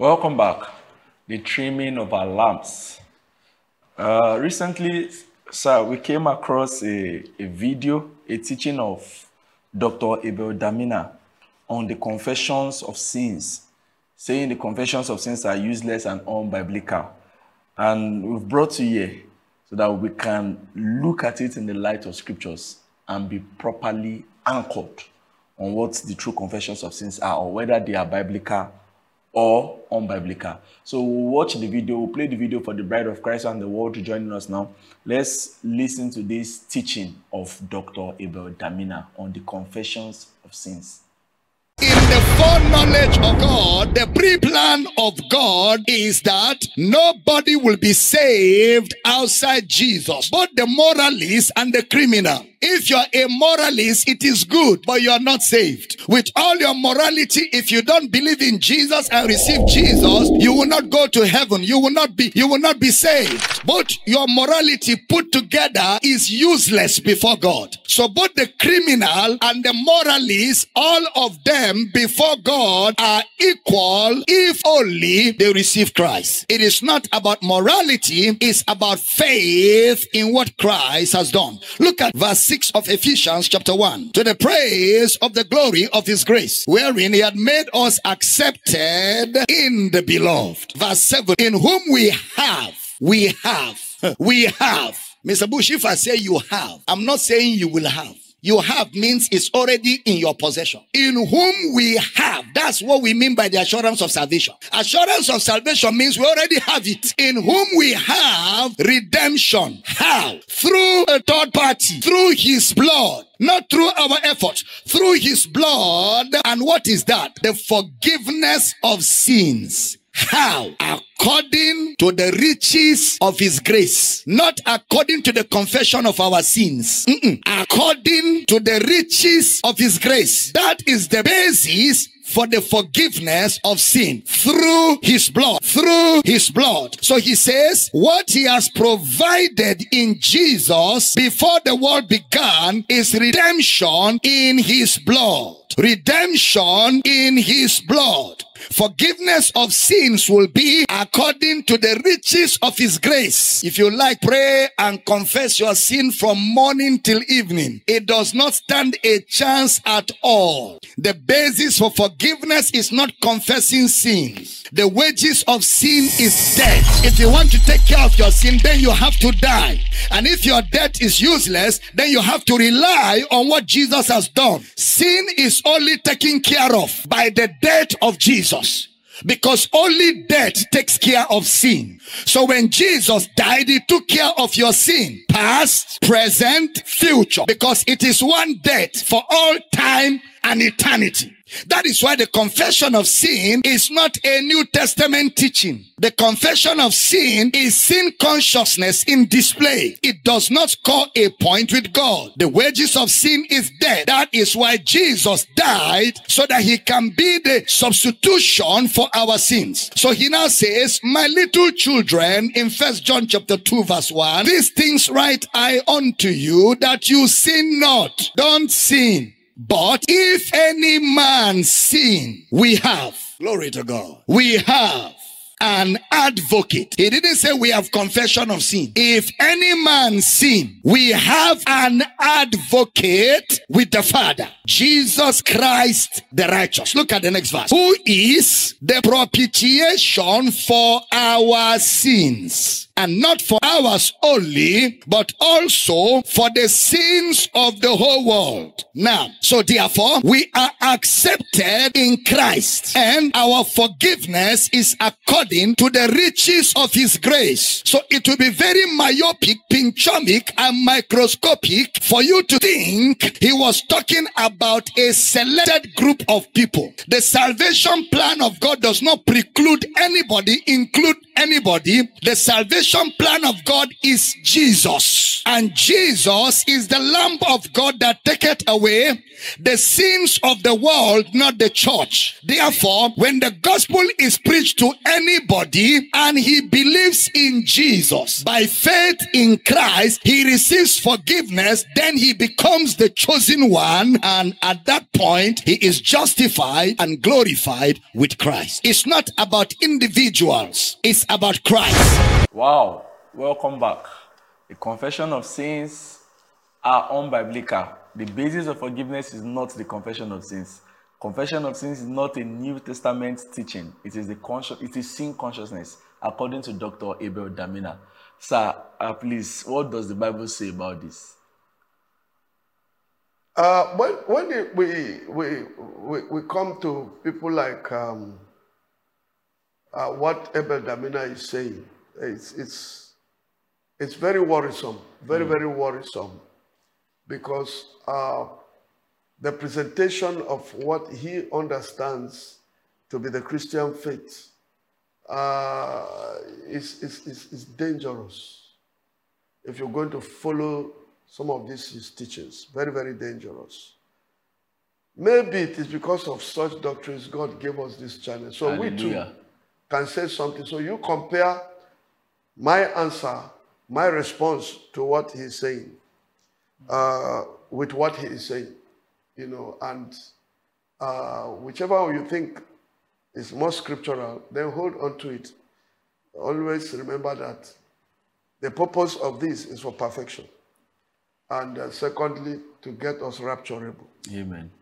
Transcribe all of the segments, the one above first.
Welcome back. The trimming of our lamps. Recently, sir, we came across a video, a teaching of Dr. Abel Damina on the confessions of sins, saying the confessions of sins are useless and unbiblical. And we've brought you here so that we can look at it in the light of scriptures and be properly anchored on what the true confessions of sins are, or whether they are biblical or unbiblical. So we'll watch the video, we'll play the video for the bride of Christ and the world joining us now. Let's listen to this teaching of Dr. Abel Damina on the confessions of sins. In the foreknowledge of God, the pre-plan of God is that nobody will be saved outside Jesus, both the moralist and the criminal. If you're a moralist, it is good, but you're not saved. With all your morality, if you don't believe in Jesus and receive Jesus, you will not go to heaven. You will not be saved. Both your morality put together is useless before God. So both the criminal and the moralist, all of them before God are equal if only they receive Christ. It is not about morality, it's about faith in what Christ has done. Look at verse 6 of Ephesians chapter 1. To the praise of the glory of his grace, wherein he had made us accepted in the beloved. Verse 7. In whom we have. Mr. Bush, if I say you have, I'm not saying you will have. You have means it's already in your possession. In whom we have. That's what we mean by the assurance of salvation. Assurance of salvation means we already have it. In whom we have redemption. How? Through a third party. Through his blood. Not through our efforts. Through his blood. And what is that? The forgiveness of sins. How? According to the riches of his grace. Not according to the confession of our sins. According to the riches of his grace. That is the basis for the forgiveness of sin. Through his blood. Through his blood. So he says, what he has provided in Jesus before the world began is redemption in his blood. Redemption in his blood. Forgiveness of sins will be according to the riches of his grace. If you like, pray and confess your sin from morning till evening. It does not stand a chance at all. The basis for forgiveness is not confessing sins. The wages of sin is death. If you want to take care of your sin, then you have to die. And if your death is useless, then you have to rely on what Jesus has done. Sin is only taken care of by the death of Jesus. Because only death takes care of sin. So when Jesus died, he took care of your sin. Past, present, future. Because it is one death for all time and eternity. That is why the confession of sin is not a New Testament teaching. The confession of sin is sin consciousness in display. It does not score a point with God. The wages of sin is death. That is why Jesus died, so that he can be the substitution for our sins. So he now says, my little children, in 1 John chapter 2 verse 1, these things write I unto you, that you sin not. Don't sin. But if any man sin, we have, glory to God, we have an advocate. He didn't say we have confession of sin. If any man sin, we have an advocate with the Father, Jesus Christ the righteous. Look at the next verse. Who is the propitiation for our sins. And not for ours only, but also for the sins of the whole world. Now, so therefore, we are accepted in Christ. And our forgiveness is according to the riches of his grace. So it will be very myopic, pinchomic, and microscopic for you to think he was talking about a selected group of people. The salvation plan of God does not preclude anybody, include anybody. The salvation plan of God is Jesus. And Jesus is the Lamb of God that taketh away the sins of the world, not the church. Therefore, when the gospel is preached to anybody and he believes in Jesus, by faith in Christ, he receives forgiveness, then he becomes the chosen one, and at that point, he is justified and glorified with Christ. It's not about individuals, it's about Christ. Wow, welcome back. The confession of sins are unbiblical. The basis of forgiveness is not the confession of sins. Confession of sins is not a New Testament teaching. It is sin consciousness, according to Dr. Abel Damina. Sir, please, what does the Bible say about this? When we come to people like what Abel Damina is saying, it's very worrisome, very worrisome, because the presentation of what he understands to be the Christian faith is dangerous. If you're going to follow some of his teachings, very dangerous. Maybe it is because of such doctrines God gave us this channel. So Hallelujah. We too can say something. So you compare my answer, my response to what he's saying, with what he is saying, and whichever you think is more scriptural, then hold on to it. Always remember that the purpose of this is for perfection. And secondly, to get us rapturable. Amen.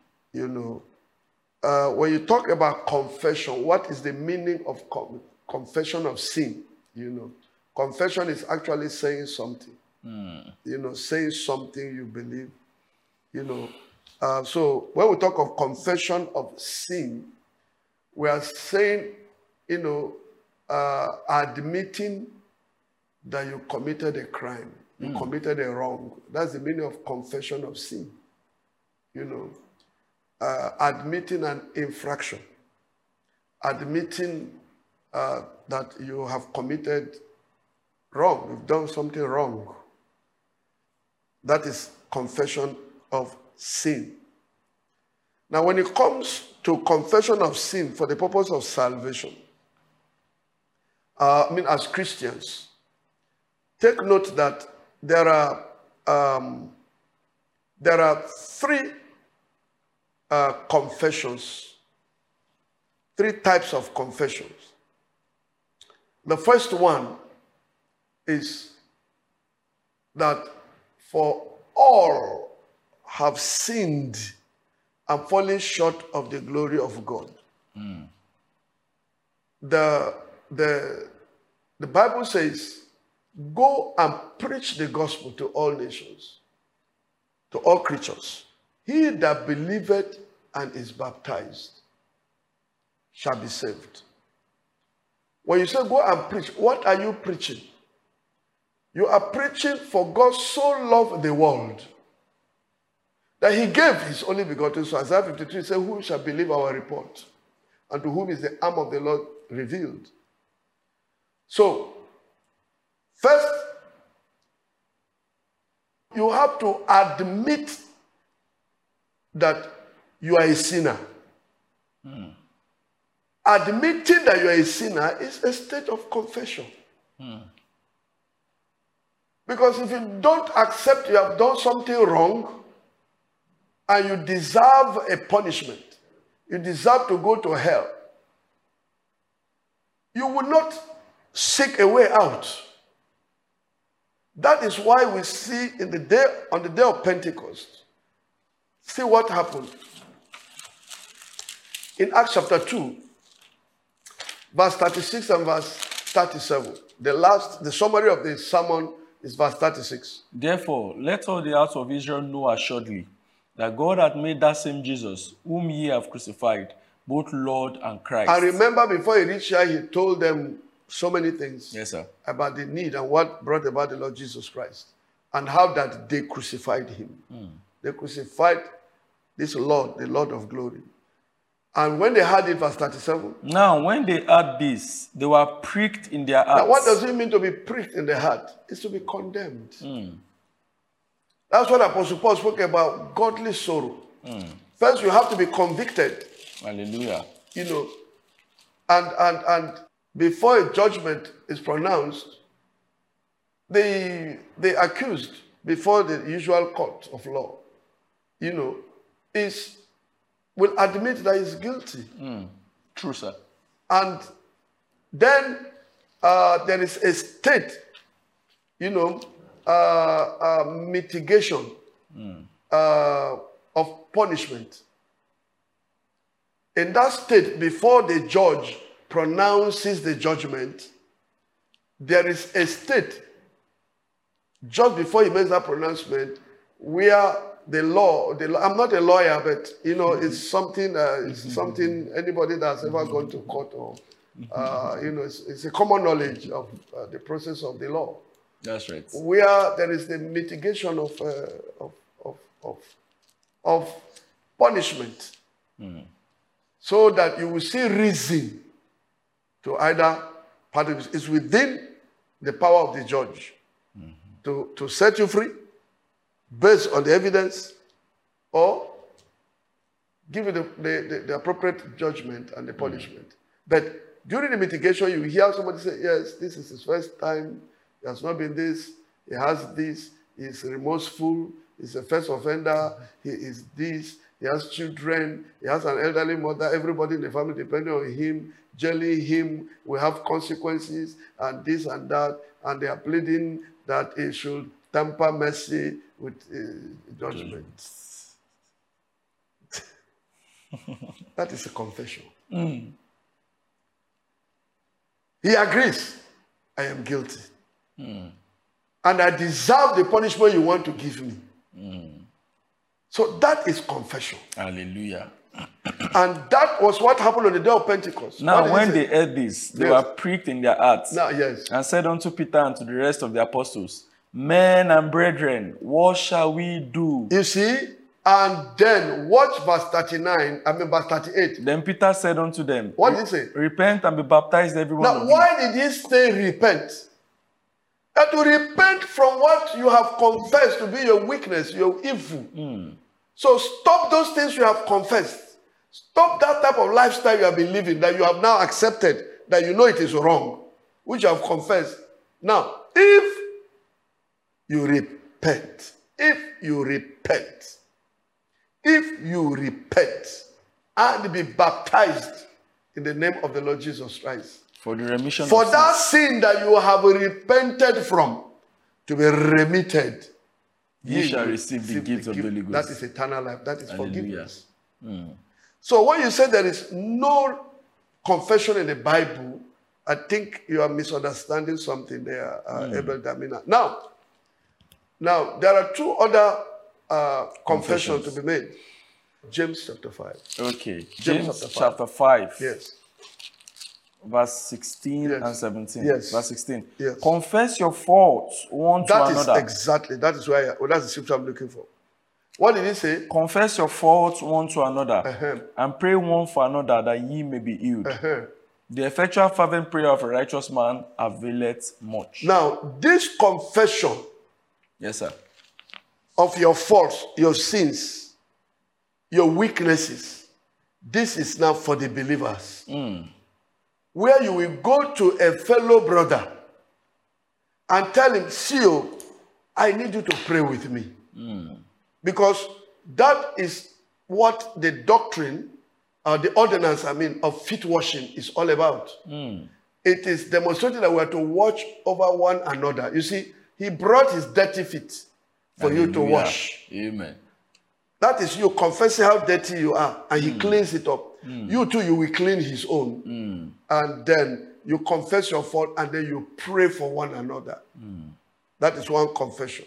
When you talk about confession, what is the meaning of confession of sin? Confession is actually saying something. Saying something you believe. So when we talk of confession of sin, we are saying, admitting that you committed a crime, you committed a wrong. That's the meaning of confession of sin. Admitting an infraction, admitting that you have committed wrong, you've done something wrong. That is confession of sin. Now, when it comes to confession of sin for the purpose of salvation, as Christians, take note that there are three confessions, three types of confessions. The first one is that for all have sinned and fallen short of the glory of God. The Bible says, go and preach the gospel to all nations, to all creatures. He that believeth and is baptized shall be saved. When you say go and preach, what are you preaching? You are preaching for God so loved the world that he gave his only begotten Son. Isaiah 53 says, who shall believe our report? And to whom is the arm of the Lord revealed? So, first, you have to admit that you are a sinner. Admitting that you are a sinner is a state of confession. Because if you don't accept you have done something wrong and you deserve a punishment, you deserve to go to hell, you will not seek a way out. That is why we see on the day of Pentecost, see what happened. In Acts chapter 2, verse 36 and verse 37. The summary of the sermon is verse 36. Therefore, let all the house of Israel know assuredly that God hath made that same Jesus, whom ye have crucified, both Lord and Christ. I remember before he reached here, he told them so many things. Yes, sir. About the need and what brought about the Lord Jesus Christ, and how that they crucified him. They crucified this Lord, the Lord of glory. And when they heard it, verse 37. Now, when they heard this, they were pricked in their hearts. Now, what does it mean to be pricked in the heart? It's to be condemned. That's what Apostle Paul spoke about, godly sorrow. First, you have to be convicted. Hallelujah. You know, and before a judgment is pronounced, the accused before the usual court of law, you know, will admit that he's guilty. True, sir. And then there is a state, you know, mitigation of punishment. In that state, before the judge pronounces the judgment, there is a state just before he makes that pronouncement where the law, I'm not a lawyer, but you know, it's something anybody that's ever gone to court or you know, it's a common knowledge of the process of the law. That's right. Where there is the mitigation of punishment, so that you will see reason to either part of it. It's within the power of the judge to set you free based on the evidence, or give you the appropriate judgment and the punishment. But during the mitigation, you hear somebody say, yes, this is his first time, he has not been this, he has this, he's remorseful, he's a first offender, he is this, he has children, he has an elderly mother, everybody in the family depending on him, jailing him will have consequences, and this and that, and they are pleading that he should temper mercy with judgment. That is a confession. He agrees, I am guilty. And I deserve the punishment you want to give me. So that is confession. Hallelujah. And that was what happened on the day of Pentecost. Now, when they heard this, they were pricked in their hearts. Now, yes. And said unto Peter and to the rest of the apostles, men and brethren, what shall we do? You see? And then watch verse 38. Then Peter said unto them, what did he say? Repent and be baptized, every one of you. Now, why did he say repent? And to repent from what you have confessed to be your weakness, your evil. So stop those things you have confessed. Stop that type of lifestyle you have been living, that you have now accepted, that you know it is wrong, which you have confessed. Now, if you repent and be baptized in the name of the Lord Jesus Christ, for the remission for of that sins, sin that you have repented from to be remitted, ye shall receive the gift of the Holy Ghost. That is eternal life. That is Hallelujah. forgiveness. So when you say there is no confession in the Bible, I think you are misunderstanding something there, Abel Damina. Now, there are two other confessions to be made. James chapter 5. Okay. James chapter 5. Yes. Verse 16 and 17. Yes. Verse 16. Yes. Confess your faults one to another. That is why that's the scripture I'm looking for. What did he say? Confess your faults one to another, and pray one for another that ye may be healed. The effectual fervent prayer of a righteous man availeth much. Now, this confession, yes, sir, of your faults, your sins, your weaknesses, this is now for the believers. Where you will go to a fellow brother and tell him, see, I need you to pray with me. Because that is what the doctrine, the ordinance, of feet washing is all about. It is demonstrating that we are to watch over one another. You see, he brought his dirty feet for you to wash. Amen. That is you confessing how dirty you are, and he cleans it up. You too, you will clean his own. And then you confess your fault, and then you pray for one another. That is one confession.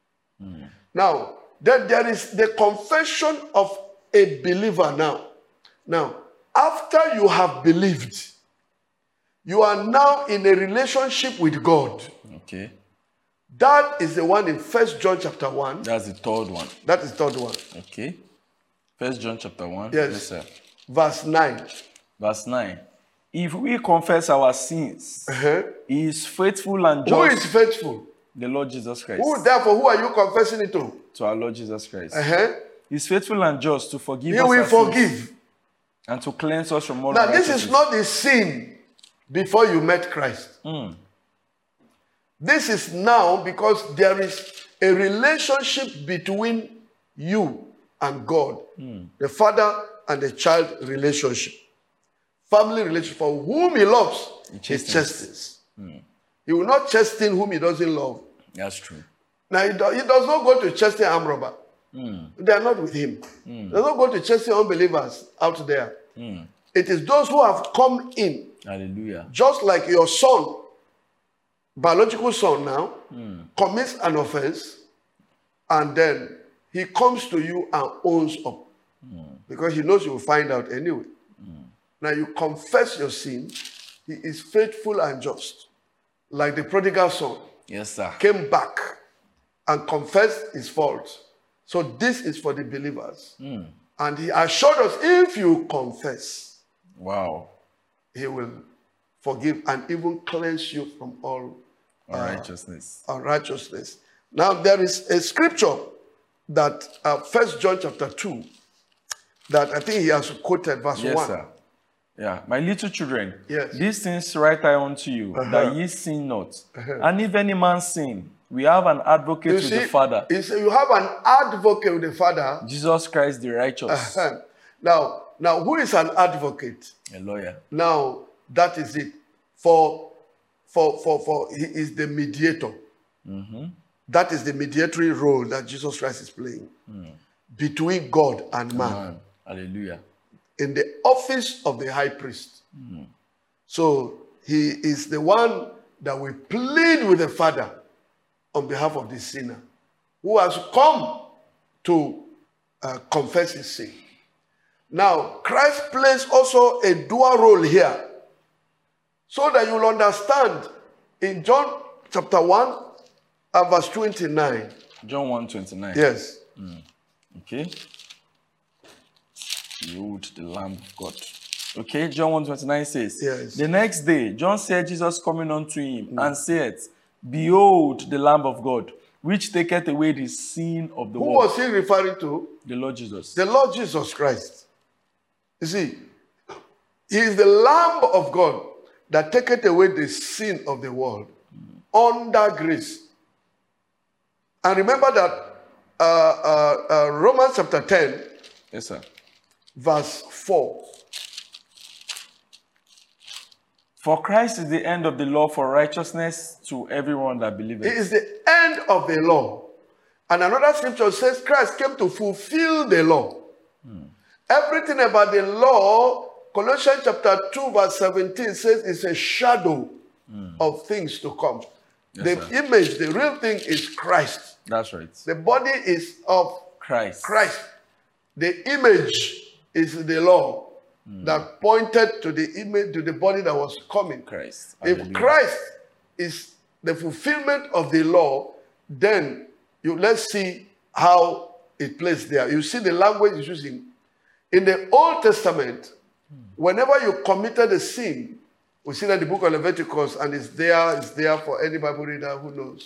Now, then there is the confession of a believer now. Now, after you have believed, you are now in a relationship with God. Okay. That is the one in 1 John chapter 1. That's the third one. That is the third one. Okay. 1 John chapter 1. Yes. Sir. Verse 9. Verse 9. If we confess our sins, he is faithful and just. Who is faithful? The Lord Jesus Christ. Who are you confessing it to? To our Lord Jesus Christ. Uh-huh. He's faithful and just to forgive He us will our sins forgive. and to cleanse us from all Now, this unrighteousness. is not the sin before you met Christ. This is now because there is a relationship between you and God. The father and the child relationship. Family relationship. For whom he loves, he chastens. He will not chasten whom he doesn't love. That's true. Now, he does not go to chasten armed robber. They are not with him. They does not go to chasten unbelievers out there. It is those who have come in. Hallelujah. Just like your son, biological son now, commits an offense, and then he comes to you and owns up. Because he knows you will find out anyway. Now you confess your sin. He is faithful and just. Like the prodigal son. Yes, sir. Came back and confessed his fault. So this is for the believers. And he assured us, if you confess, Wow. he will forgive and even cleanse you from all Unrighteousness. unrighteousness. Now there is a scripture that 1 John chapter 2 that I think he has quoted verse Yes, 1. sir. Yeah. My little children, Yes. these things write I unto you, that ye sin not. And if any man sin, we have an advocate You with see, the Father, he said you have an advocate with the Father. Jesus Christ the righteous. Now, who is an advocate? A lawyer. Now, that is it. For he is the mediator. That is the mediatory role that Jesus Christ is playing between God and man. Man. Hallelujah. In the office of the high priest. So he is the one that will plead with the Father on behalf of the sinner who has come to confess his sin. Now, Christ plays also a dual role here so that you'll understand in John chapter 1 verse 29. John 1:29. Yes. Okay. Behold the Lamb of God. Okay, John 1:29 says, Yes. The next day, John said Jesus coming unto him and said, Behold the Lamb of God, which taketh away the sin of the Who world. was he referring to? The Lord Jesus. The Lord Jesus Christ. You see, he is the Lamb of God that taketh away the sin of the world under grace. And remember that Romans chapter 10, Yes, sir. verse 4. For Christ is the end of the law for righteousness to everyone that It believeth. is the end of the law. And another scripture says Christ came to fulfill the law. Everything about the law, Colossians chapter 2 verse 17 says it's a shadow of things to come. Yes, The sir. image, the real thing is Christ. That's right. The body is of Christ. Christ. The image is the law that pointed to the image, to the body that was coming. Christ. If Hallelujah. Christ is the fulfillment of the law, then let's see how it plays there. You see the language is using. In the Old Testament, whenever you committed a sin, we see that in the book of Leviticus, and it's there for any Bible reader who knows.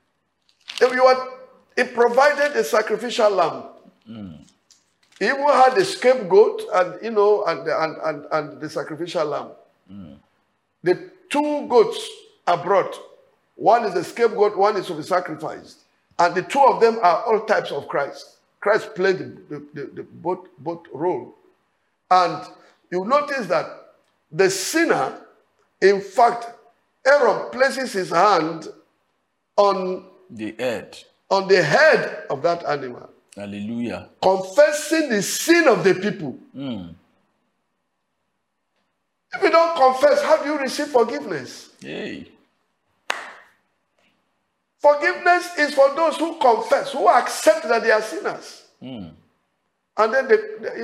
It provided a sacrificial lamb. He even had a scapegoat and and the sacrificial lamb. The two goats are brought. One is the scapegoat, one is to be sacrificed. And the two of them are all types of Christ. Christ played the both role. And you notice that the sinner, in fact, Aaron places his hand on The head. the head of that animal, Hallelujah. confessing the sin of the people. If you don't confess, how do you receive forgiveness? Hey. Forgiveness is for those who confess, who accept that they are sinners. And then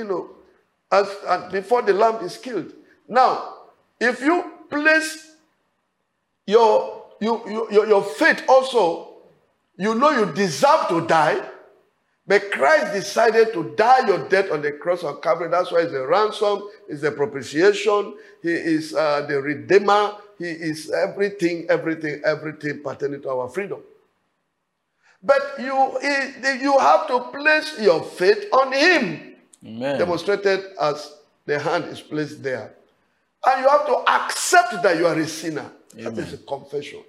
before the lamb is killed. Now, if you place your faith also, you know you deserve to die, but Christ decided to die your death on the cross of Calvary. That's why it's a ransom, it's a propitiation, he is the redeemer, he is everything pertaining to our freedom. But you have to place your faith on him, Amen. demonstrated as the hand is placed there. And you have to accept that you are a sinner. That Amen. is a confession.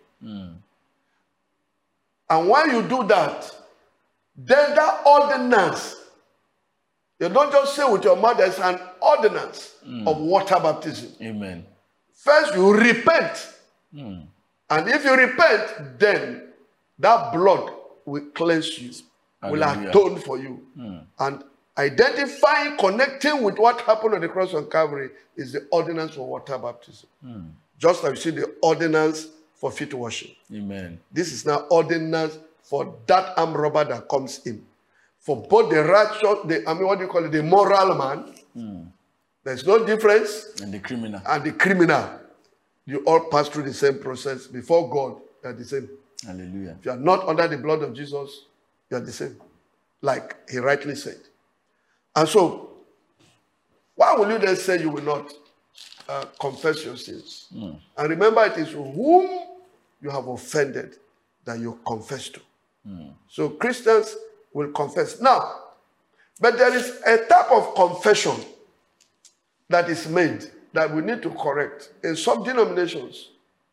And when you do that, then that ordinance, you don't just say with your mouth, there's an ordinance of water baptism. Amen. First, you repent. And if you repent, then that blood will cleanse you, will Hallelujah. atone for you. And identifying, connecting with what happened on the cross on Calvary is the ordinance for water baptism. Just like you see the ordinance for feet washing. Amen. This is now ordinance for that armed robber that comes in. For both the righteous, the moral man, there's no difference. And the criminal. And the criminal, you all pass through the same process. Before God, you are the same. Hallelujah. If you are not under the blood of Jesus, you are the same. Like he rightly said. And so, why will you then say you will not confess your sins? And remember, it is whom you have offended that you confess to. So Christians will confess. Now, but there is a type of confession that is made that we need to correct. In some denominations,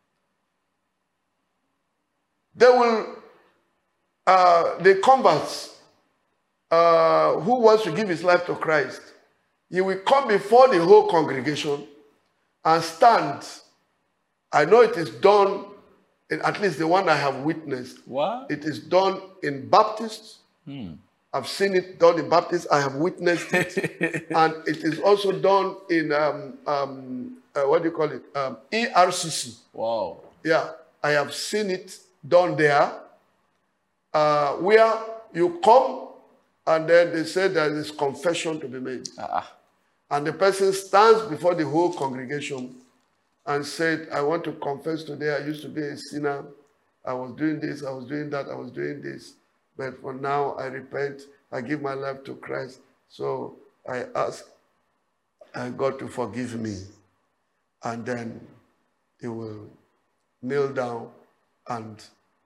they will, the converts who wants to give his life to Christ, he will come before the whole congregation and stand. I know it is done, in at least the one I have witnessed. What? It is done in Baptists. I've seen it done in Baptists. I have witnessed it. And it is also done in, what do you call it? ERCC. Wow. Yeah, I have seen it done there, where you come and then they say there is confession to be made. And the person stands before the whole congregation and said, I want to confess today I used to be a sinner. I was doing this, I was doing that, I was doing this. But for now, I repent. I give my life to Christ. So I ask God to forgive me. And then he will kneel down and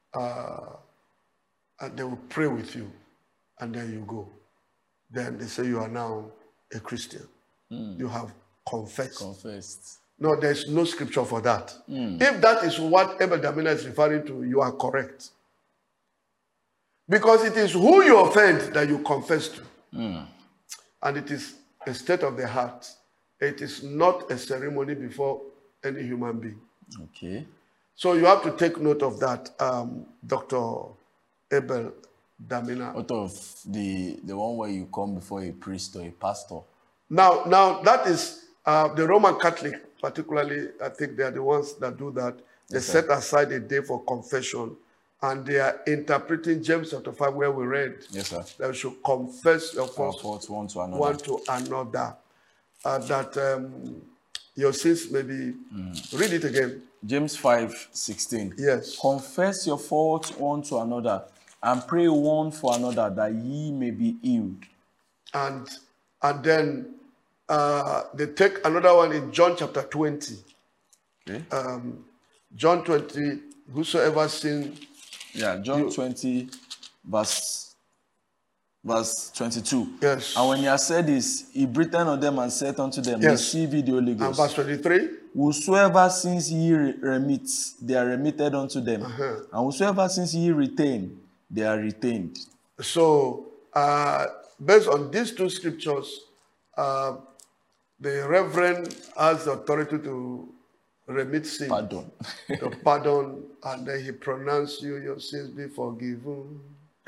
they will pray with you. And then you go. Then they say you are now a Christian. You have confessed. No, there's no scripture for that. If that is what Abel Damina is referring to, you are correct. Because it is who you offend that you confess to. And it is a state of the heart. It is not a ceremony before any human being. Okay. So you have to take note of that, Dr. Abel Damina. Out of the one where you come before a priest or a pastor. Now that is the Roman Catholic, particularly, I think they are the ones that do that. They set aside a day for confession, and they are interpreting James chapter 5 where we read. Yes, sir. That you should confess your faults one to another. One to another. That your sins may be. Read it again. James 5:16. Yes. Confess your faults one to another, and pray one for another that ye may be healed. And then they take another one in John chapter 20. Okay. John 20, whosoever sin. Yeah, John 20, verse 22. Yes. And when he had said this, he breathed on them and said unto them, receive ye the Holy Ghost. And verse 23. Whosoever sins ye remit, they are remitted unto them. And whosoever sins ye retain, they are retained. So, based on these two scriptures, the Reverend has the authority to remit sin. Pardon. To pardon, and then he pronounced you, your sins be forgiven.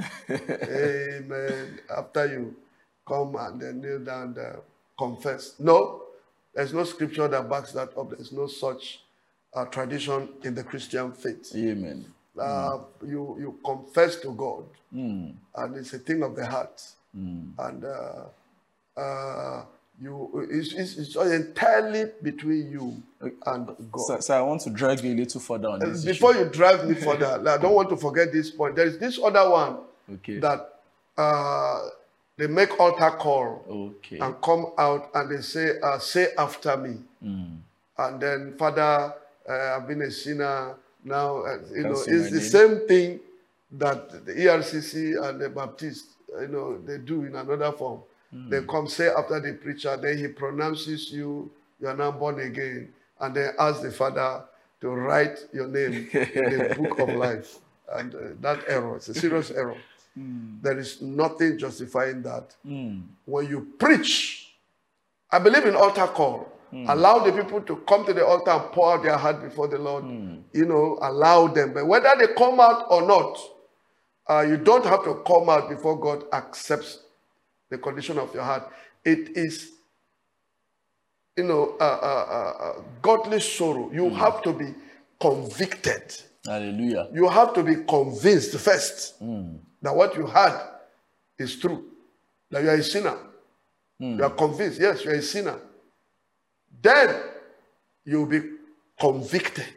Amen. After you come and then kneel down and confess. No, there's no scripture that backs that up. There's no such tradition in the Christian faith. Amen. You confess to God, and it's a thing of the heart. And it's entirely between you and God. So I want to drag you a little further on this Before issue. you drive me further, I don't want to forget this point. There is this other one that they make altar call and come out and they say, say after me. And then, Father, I've been a sinner. Now, it's the same thing that the ERCC and the Baptist, they do in another form. They come say after the preacher, then he pronounces you are now born again, and then ask the Father to write your name in the book of life. And that error, it's a serious error. There is nothing justifying that. When you preach, I believe in altar call. Allow the people to come to the altar and pour out their heart before the Lord. Allow them. But whether they come out or not, you don't have to come out before God accepts the condition of your heart. It is, godly sorrow. You have to be convicted. Hallelujah. You have to be convinced first that what you had is true. That you are a sinner. You are convinced, yes, you are a sinner. Then you'll be convicted.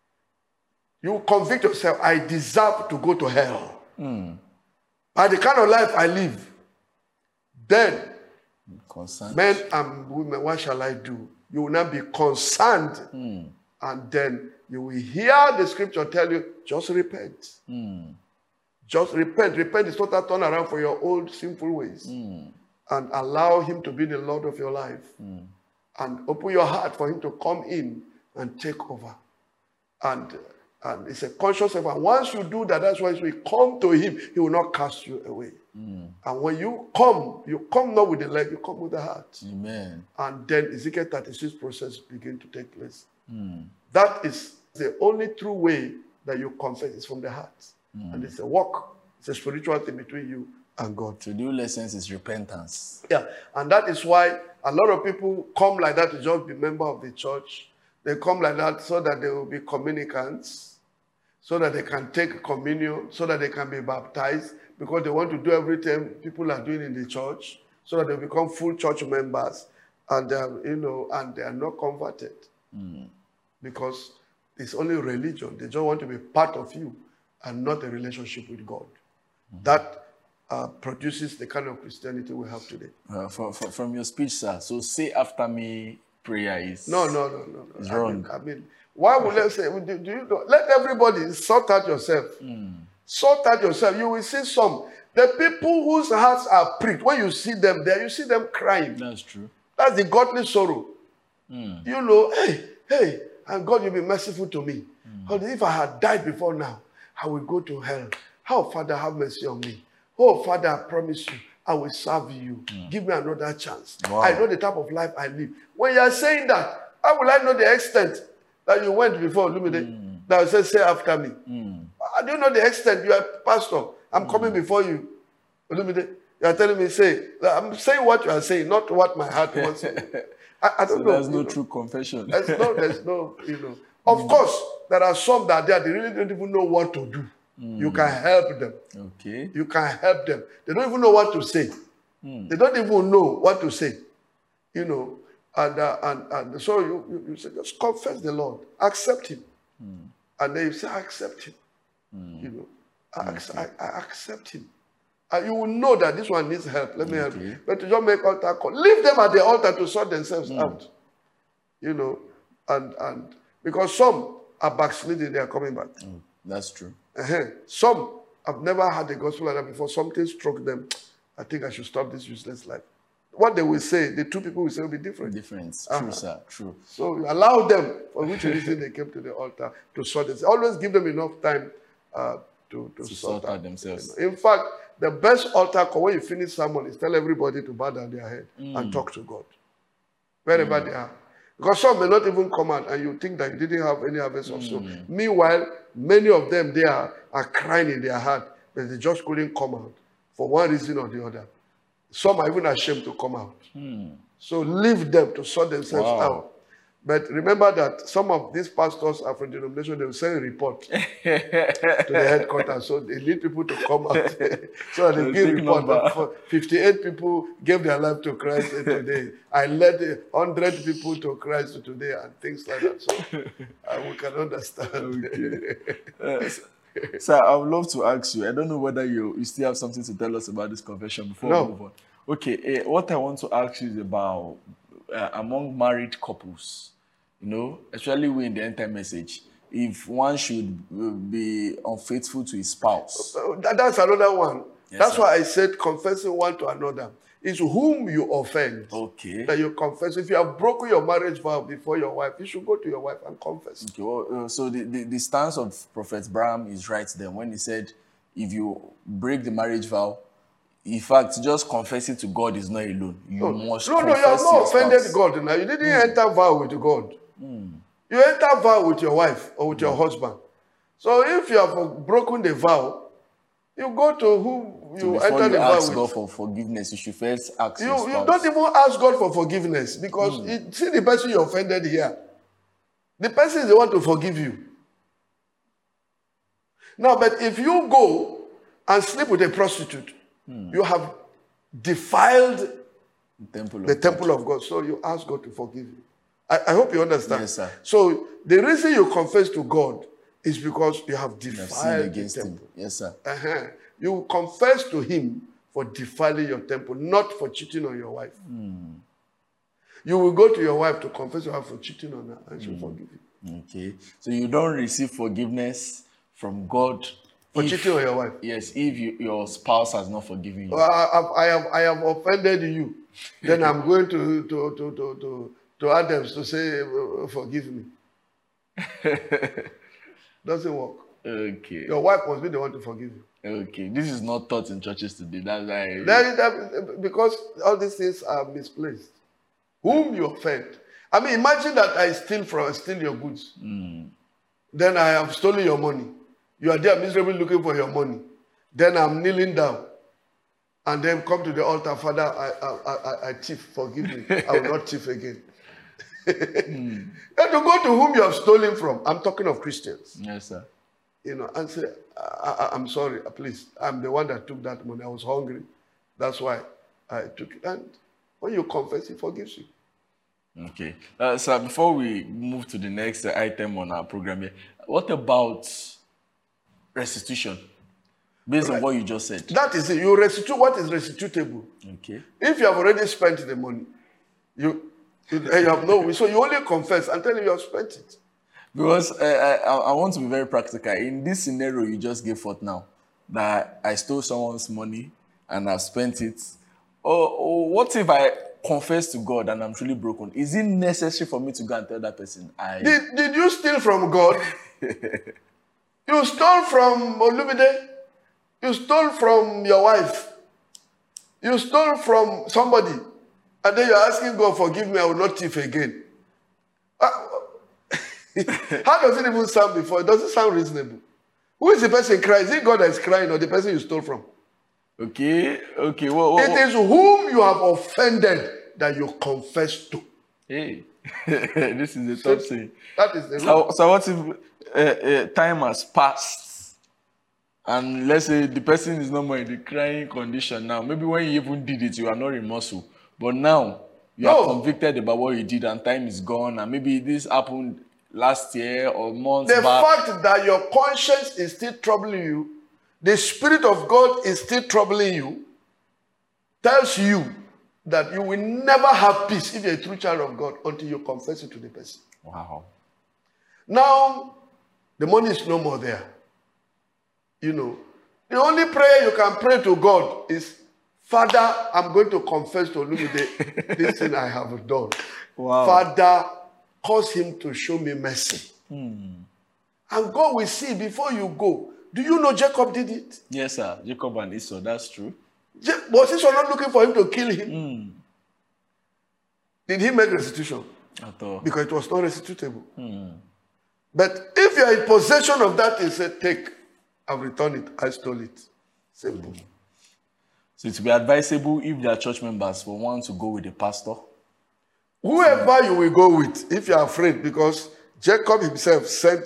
You convict yourself, I deserve to go to hell. By the kind of life I live. Then, men and women, what shall I do? You will not be concerned. And then you will hear the scripture tell you, just repent. Just repent. Repent is total turn around for your old sinful ways. And allow him to be the Lord of your life. And open your heart for him to come in and take over. And it's a conscious effort. Once you do that, that's why we come to him. He will not cast you away. And when you come not with the leg, you come with the heart. Amen. And then Ezekiel 36 process begin to take place. That is the only true way that you confess is from the heart. And it's a walk. It's a spiritual thing between you and God. To do lessons is repentance. Yeah. And that is why a lot of people come like that to just be member of the church. They come like that so that they will be communicants, so that they can take communion, so that they can be baptized, because they want to do everything people are doing in the church, so that they become full church members, and and they are not converted. Because it's only religion. They just want to be part of you and not a relationship with God. That produces the kind of Christianity we have today. From your speech, sir, so say after me prayer is... No. It's wrong. I mean, why would I say, do you know, let everybody sort out yourself. Sort out yourself. You will see some. The people whose hearts are pricked, when you see them there, you see them crying. That's true. That's the godly sorrow. Hey, and God, you'll be merciful to me. If I had died before now, I will go to hell. How, Father, have mercy on me. Oh, Father, I promise you, I will serve you. Give me another chance. Wow. I know the type of life I live. When you are saying that, how will I know the extent that you went before? That will say after me. I don't know the extent. You are pastor. I'm coming before you. You are telling me, I'm saying what you are saying, not what my heart wants. I don't know. There's no true confession. There's no, Of course, there are some that they really don't even know what to do. You can help them. Okay. You can help them. They don't even know what to say. They don't even know what to say. And so you say, just confess the Lord. Accept him. And then you say, I accept him. I accept him. And you will know that this one needs help. Let me help you. But to just make altar call. Leave them at the altar to sort themselves out. And because some are backsliding, they are coming back. That's true. Some have never had the gospel like that before. Something struck them. I think I should stop this useless life. What they will say, the two people will say will be different. True, sir. True. So you allow them, for which reason they came to the altar, to sort this. Always give them enough time to sort out themselves. In fact, the best altar call when you finish sermon is tell everybody to bow down their head and talk to God. Wherever they are. Because some may not even come out and you think that you didn't have any harvest of soul. Meanwhile, many of them there are crying in their heart, but they just couldn't come out for one reason or the other. Some are even ashamed to come out. So leave them to sort themselves out. But remember that some of these pastors are from denomination, they will send a report to the headquarters. So they need people to come out. So they give a report. 58 people gave their life to Christ today. I led 100 people to Christ today and things like that. So we can understand. Okay. Sir, I would love to ask you, I don't know whether you still have something to tell us about this confession before we move on. Okay, what I want to ask you is about among married couples, especially we in the end time message, if one should be unfaithful to his spouse. That's another one. Yes, That's sir. why I said confessing one to another. It's whom you offend Okay. that you confess. If you have broken your marriage vow before your wife, you should go to your wife and confess. Okay, well, so the stance of Prophet Abraham is right then when he said, if you break the marriage vow, in fact, just confessing to God is not alone. You must No, you confess have to not your offended spouse. God now. You didn't enter vow with God. You enter vow with your wife or with your husband. So if you have broken the vow, you go to who So you before enter you the vow ask with. God for forgiveness, you should first ask your You spouse. don't even ask God for forgiveness because see the person you offended here. The person is the one to forgive you. Now, but if you go and sleep with a prostitute, you have defiled the temple of God. So you ask God to forgive you. I hope you understand. Yes, sir. So the reason you confess to God is because you have You have defiled sinned the against him. temple. Yes, sir. You confess to him for defiling your temple, not for cheating on your wife. You will go to your wife to confess your wife for cheating on her, and she'll forgive you. Okay. So you don't receive forgiveness from God For cheating on your wife. Yes, if your spouse has not forgiven you. I have offended you. Then I'm going to Adams to say, forgive me. Doesn't work. Okay. Your wife must be the one to forgive you. Okay. This is not taught in churches today. That's why. Because all these things are misplaced. Whom you offend. I mean, imagine that I steal your goods. Then I have stolen your money. You are there miserably looking for your money. Then I'm kneeling down. And then come to the altar, Father, I thief, forgive me. I will not thief again. And to go to whom you have stolen from. I'm talking of Christians. Yes, sir. And say, I'm sorry, please. I'm the one that took that money. I was hungry. That's why I took it. And when you confess, he forgives you. Okay. So before we move to the next item on our program here, what about restitution? Based on what you just said. That is it. You restitute what is restitutable. Okay. If you have already spent the money, you have no. So you only confess until you have spent it. Because I want to be very practical. In this scenario you just gave forth now, that I stole someone's money and I've spent it. Or what if I confess to God and I'm truly broken? Is it necessary for me to go and tell that person? Did you steal from God? You stole from Olumide. You stole from your wife. You stole from somebody. And then you're asking God, forgive me, I will not thief again. How does it even sound before? Does it sound reasonable? Who is the person crying? Is it God that is crying or the person you stole from? Okay. It is whom you have offended that you confess to. Hey, this is a tough thing. That is the rule. So what if time has passed and let's say the person is no more in the crying condition now? Maybe when you even did it, you are not remorseful. But now you are convicted about what you did and time is gone. And maybe this happened last year or months back. The fact that your conscience is still troubling you, the Spirit of God is still troubling you, tells you that you will never have peace if you're a true child of God until you confess it to the person. Wow. Now, the money is no more there. The only prayer you can pray to God is, Father, I'm going to confess to Olumide this thing I have done. Wow. Father, cause him to show me mercy. And God will see before you go. Do you know Jacob did it? Yes, sir. Jacob and Esau, that's true. Was Esau not looking for him to kill him? Did he make restitution? At all. Because it was not restitutable. But if you are in possession of that, he said, take, I've returned it, I stole it. Simple. So it would be advisable if they are church members for one to go with the pastor. Whoever you will go with, if you are afraid, because Jacob himself sent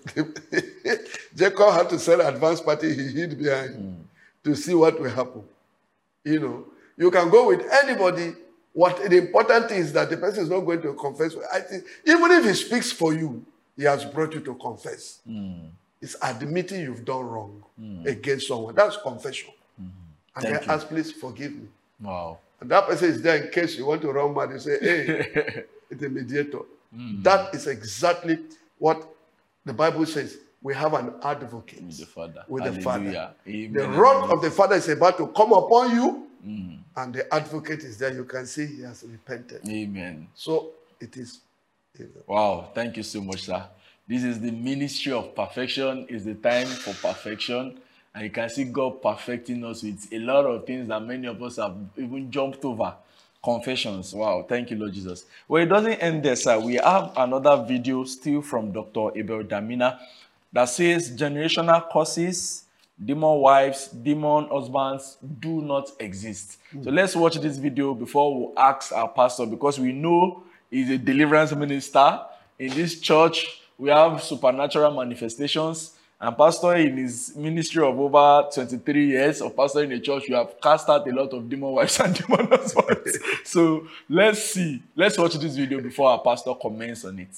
Jacob had to send an advance party he hid behind to see what will happen. You can go with anybody. What the important thing is that the person is not going to confess. I think even if he speaks for you, he has brought you to confess. It's admitting you've done wrong against someone. That's confession. And then ask, please forgive me. Wow. And that person is there in case you want to run mad. You say, hey, it's a mediator. That is exactly what The Bible says we have an advocate With the Father. with the Father. Hallelujah. Amen. The wrath of the Father is about to come upon you, and the advocate is there. You can see he has repented. Amen. So it is. Wow, thank you so much, sir. This is the ministry of perfection. It's the time for perfection. And you can see God perfecting us with a lot of things that many of us have even jumped over. Confessions. Wow, thank you, Lord Jesus. Well, it doesn't end there, sir. We have another video still from Dr. Abel Damina that says generational curses, demon wives, demon husbands do not exist. So let's watch this video before we ask our pastor, because we know he's a deliverance minister. In this church, we have supernatural manifestations. And pastor, in his ministry of over 23 years of pastor in the church, you have cast out a lot of demon wives and demon husbands. So let's see. Let's watch this video before our pastor comments on it.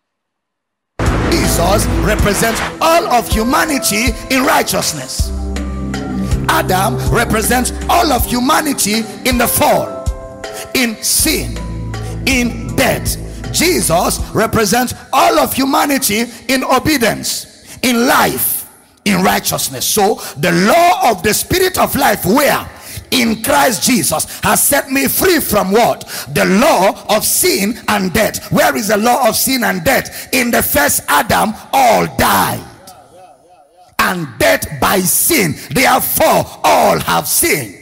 Jesus represents all of humanity in righteousness. Adam represents all of humanity in the fall, in sin, in death. Jesus represents all of humanity in obedience, in life, in righteousness. So the law of the Spirit of life, where in Christ Jesus, has set me free from what? The law of sin and death. Where is the law of sin and death? In the first Adam, all died, and death by sin. Therefore all have sinned.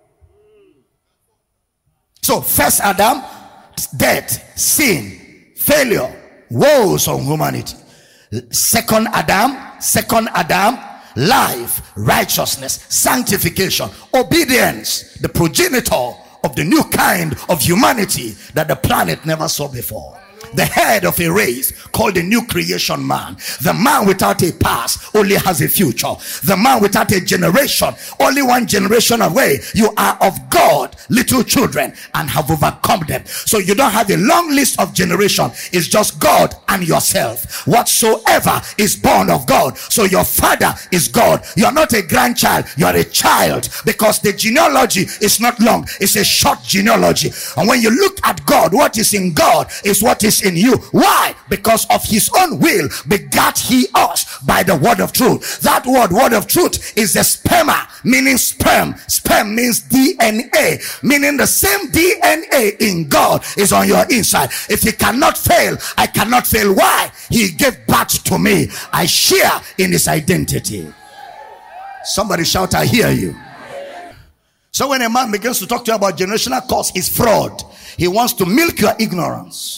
So first Adam, death, sin, failure, woes on humanity. Second Adam, life, righteousness, sanctification, obedience, the progenitor of the new kind of humanity that the planet never saw before. The head of a race called the new creation man. The man without a past only has a future. The man without a generation, only one generation away. You are of God, little children, and have overcome them. So you don't have a long list of generation. It's just God and yourself. Whatsoever is born of God. So your father is God. You are not a grandchild, you are a child, because the genealogy is not long. It's a short genealogy. And when you look at God, what is in God is what is in you. Why? Because of his own will begat he us by the word of truth. That word of truth, is the sperma, meaning sperm. Sperm means DNA, meaning the same DNA in God is on your inside. If he cannot fail, I cannot fail. Why? He gave birth to me. I share in his identity. Somebody shout, I hear you. So when a man begins to talk to you about generational curse, it's fraud. He wants to milk your ignorance.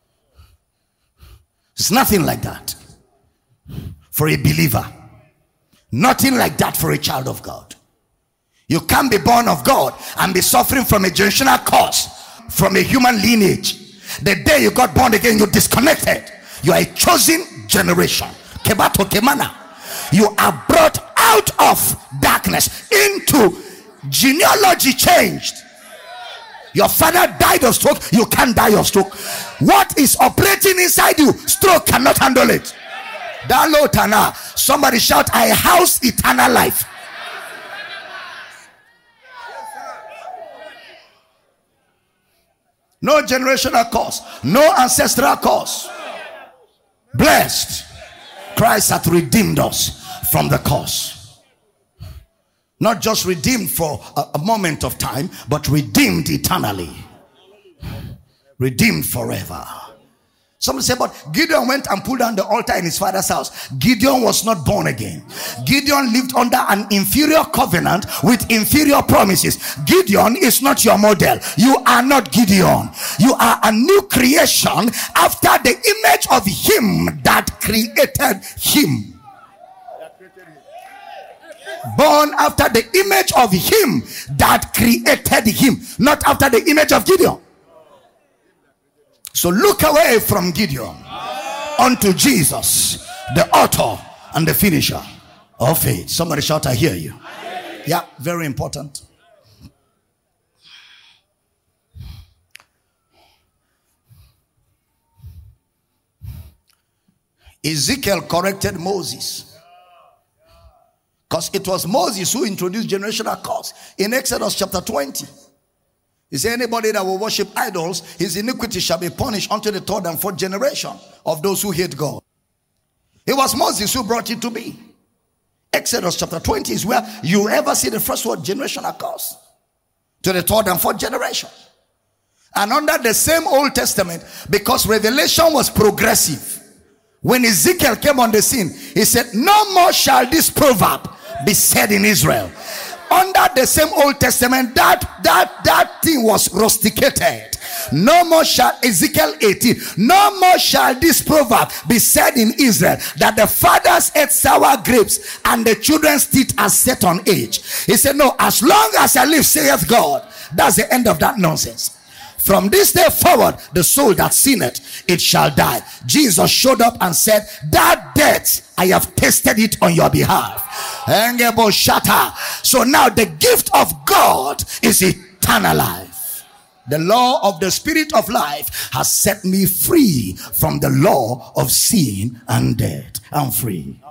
It's nothing like that for a believer. Nothing like that for a child of God. You can't be born of God and be suffering from a generational curse from a human lineage. The day you got born again, you disconnected. You are a chosen generation. Kebato kemana. You are brought out of darkness into genealogy changed. Your father died of stroke. You can't die of stroke. What is operating inside you, stroke cannot handle it. Dalotana. Somebody shout, I house eternal life. No generational curse, no ancestral curse. Blessed. Christ hath redeemed us from the curse. Not just redeemed for a moment of time, but redeemed eternally. Redeemed forever. Somebody say, but Gideon went and pulled down the altar in his father's house. Gideon was not born again. Gideon lived under an inferior covenant with inferior promises. Gideon is not your model. You are not Gideon. You are a new creation after the image of him that created him. Born after the image of him that created him, not after the image of Gideon. So look away from Gideon unto Jesus, the author and the finisher of faith. Somebody shout, I hear you. Yeah, very important. Ezekiel corrected Moses, because it was Moses who introduced generational curse in Exodus chapter 20. He said, anybody that will worship idols, his iniquity shall be punished unto the third and fourth generation of those who hate God. It was Moses who brought it to be. Exodus chapter 20 is where you ever see the first word generation occurs. To the third and fourth generation. And under the same Old Testament, because revelation was progressive, when Ezekiel came on the scene, he said, no more shall this proverb be said in Israel. Under the same Old Testament, that thing was rusticated. No more shall, Ezekiel 18, no more shall this proverb be said in Israel, that the fathers ate sour grapes and the children's teeth are set on edge. He said, no, as long as I live, saith God. That's the end of that nonsense. From this day forward, the soul that sinneth, it shall die. Jesus showed up and said, that death, I have tasted it on your behalf. So now the gift of God is eternal life. The law of the Spirit of life has set me free from the law of sin and death. I'm free.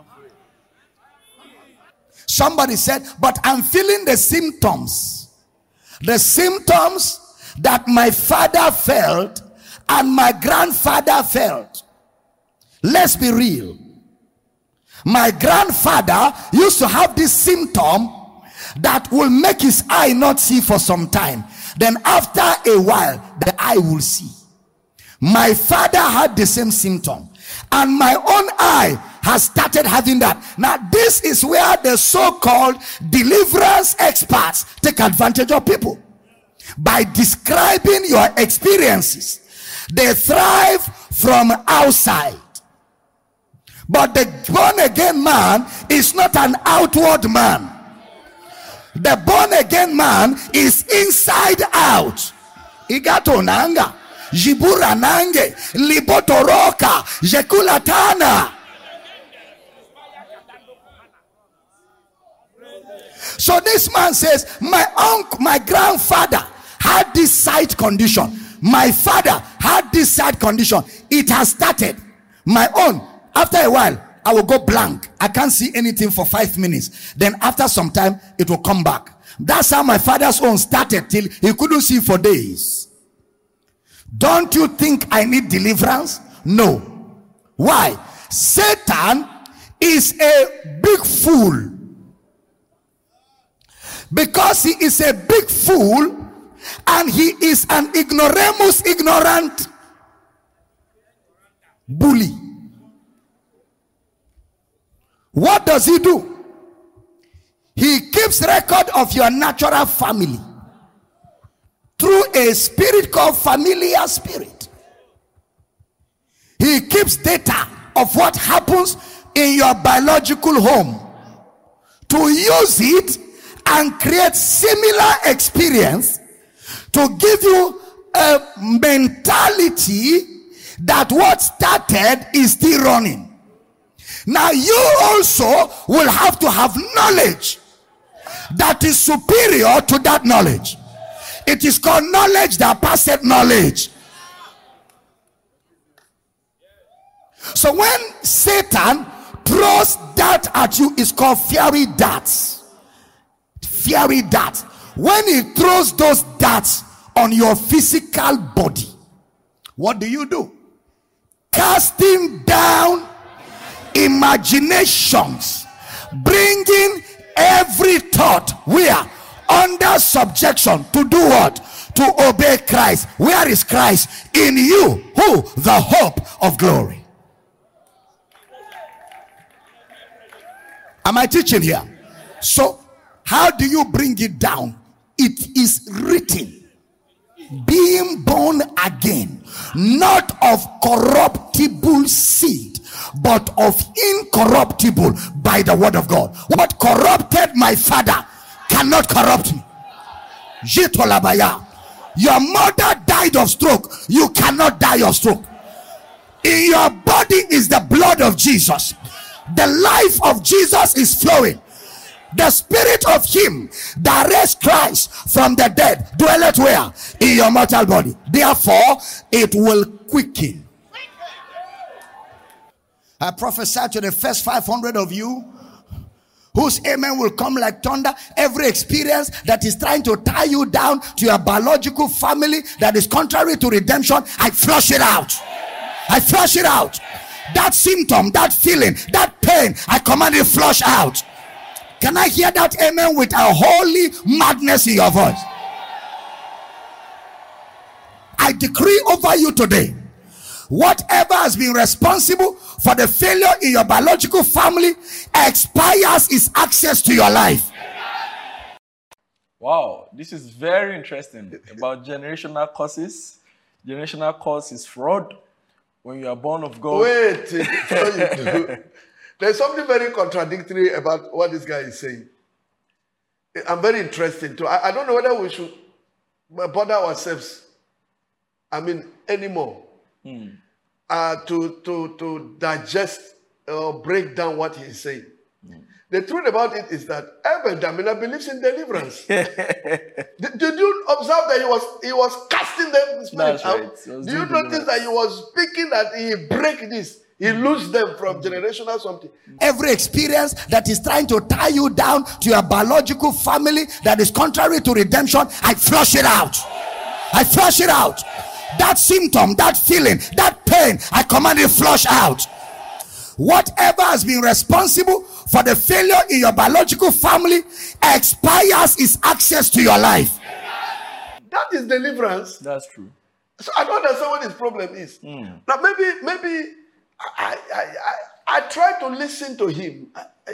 Somebody said, but I'm feeling the symptoms. The symptoms that my father felt and my grandfather felt. Let's be real. My grandfather used to have this symptom that will make his eye not see for some time. Then after a while, the eye will see. My father had the same symptom, and my own eye has started having that. Now this is where the so-called deliverance experts take advantage of people. By describing your experiences, they thrive from outside. But the born again man is not an outward man. The born again man is inside out. Igatonanga, jibura nange, libotoroka, jekulatana. So this man says, my grandfather had this sight condition. My father had this sight condition. It has started. My own, after a while, I will go blank. I can't see anything for 5 minutes. Then after some time, it will come back. That's how my father's own started, till he couldn't see for days. Don't you think I need deliverance? No. Why? Satan is a big fool. Because he is a big fool, and he is an ignoramus, ignorant bully. What does he do? He keeps record of your natural family through a spirit called familiar spirit. He keeps data of what happens in your biological home to use it and create similar experience to give you a mentality that what started is still running. Now you also will have to have knowledge that is superior to that knowledge. It is called knowledge that passeth knowledge. So when Satan throws that at you, it's called fiery darts. Fiery darts. When he throws those darts on your physical body, what do? Casting down imaginations, bringing every thought where under subjection to do what? To obey Christ. Where is Christ? In you, who? The hope of glory. Am I teaching here? So how do you bring it down? It is written, being born again, not of corruptible seed, but of incorruptible by the word of God. What corrupted my father cannot corrupt me. Your mother died of stroke. You cannot die of stroke. In your body is the blood of Jesus. The life of Jesus is flowing. The spirit of him that raised Christ from the dead dwelleth where? In your mortal body. Therefore, it will quicken. I prophesy to the first 500 of you whose amen will come like thunder. Every experience that is trying to tie you down to your biological family that is contrary to redemption, I flush it out. I flush it out. That symptom, that feeling, that pain, I command it flush out. Can I hear that amen with a holy madness in your voice? I decree over you today, whatever has been responsible for the failure in your biological family expires its access to your life. Wow, this is very interesting about generational curses. Generational curse is fraud. When you are born of God. Wait, before you do, there's something very contradictory about what this guy is saying. I'm very interested too. I don't know whether we should bother ourselves, anymore, to digest or break down what he's saying. The truth about it is that Abel Damina believes in deliverance. Did you observe that he was casting the spirit out? Right. Do you notice that he was speaking that he break this, he lose them from generational something? Every experience that is trying to tie you down to your biological family that is contrary to redemption, I flush it out. I flush it out. That symptom, that feeling, that pain, I command it flush out. Whatever has been responsible for the failure in your biological family expires its access to your life. That is deliverance. That's true. So I don't understand what his problem is. Now maybe I try to listen to him.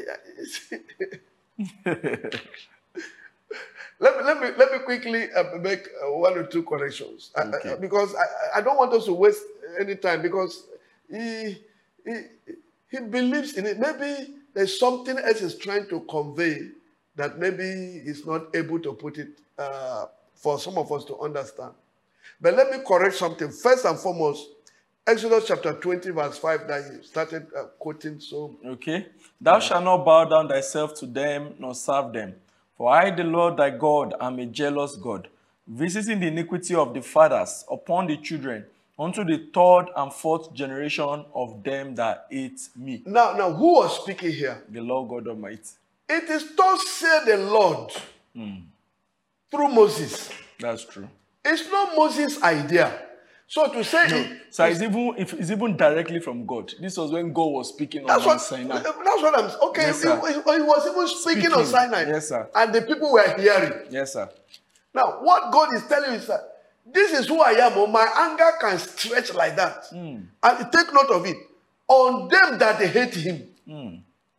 Let me quickly make one or two corrections, Okay. because I don't want us to waste any time, because he believes in it. Maybe there's something else he's trying to convey that maybe he's not able to put it for some of us to understand. But let me correct something. First and foremost, Exodus chapter 20 verse 5 that you started quoting. So, Okay. Thou shalt not bow down thyself to them, nor serve them. For I, the Lord thy God, am a jealous God, visiting the iniquity of the fathers upon the children, unto the third and fourth generation of them that hate me. now who was speaking here? The Lord God Almighty. It is thus said the Lord through Moses. That's true. It's not Moses' idea. So to say it, So it's even directly from God. This was when God was speaking on that's Mount what Sinai. I'm okay. Yes, he sir. was even speaking on Sinai. Yes, sir. And the people were hearing. Yes, sir. Now, what God is telling you is that this is who I am. Oh, my anger can stretch like that. And take note of it. On them that hate him.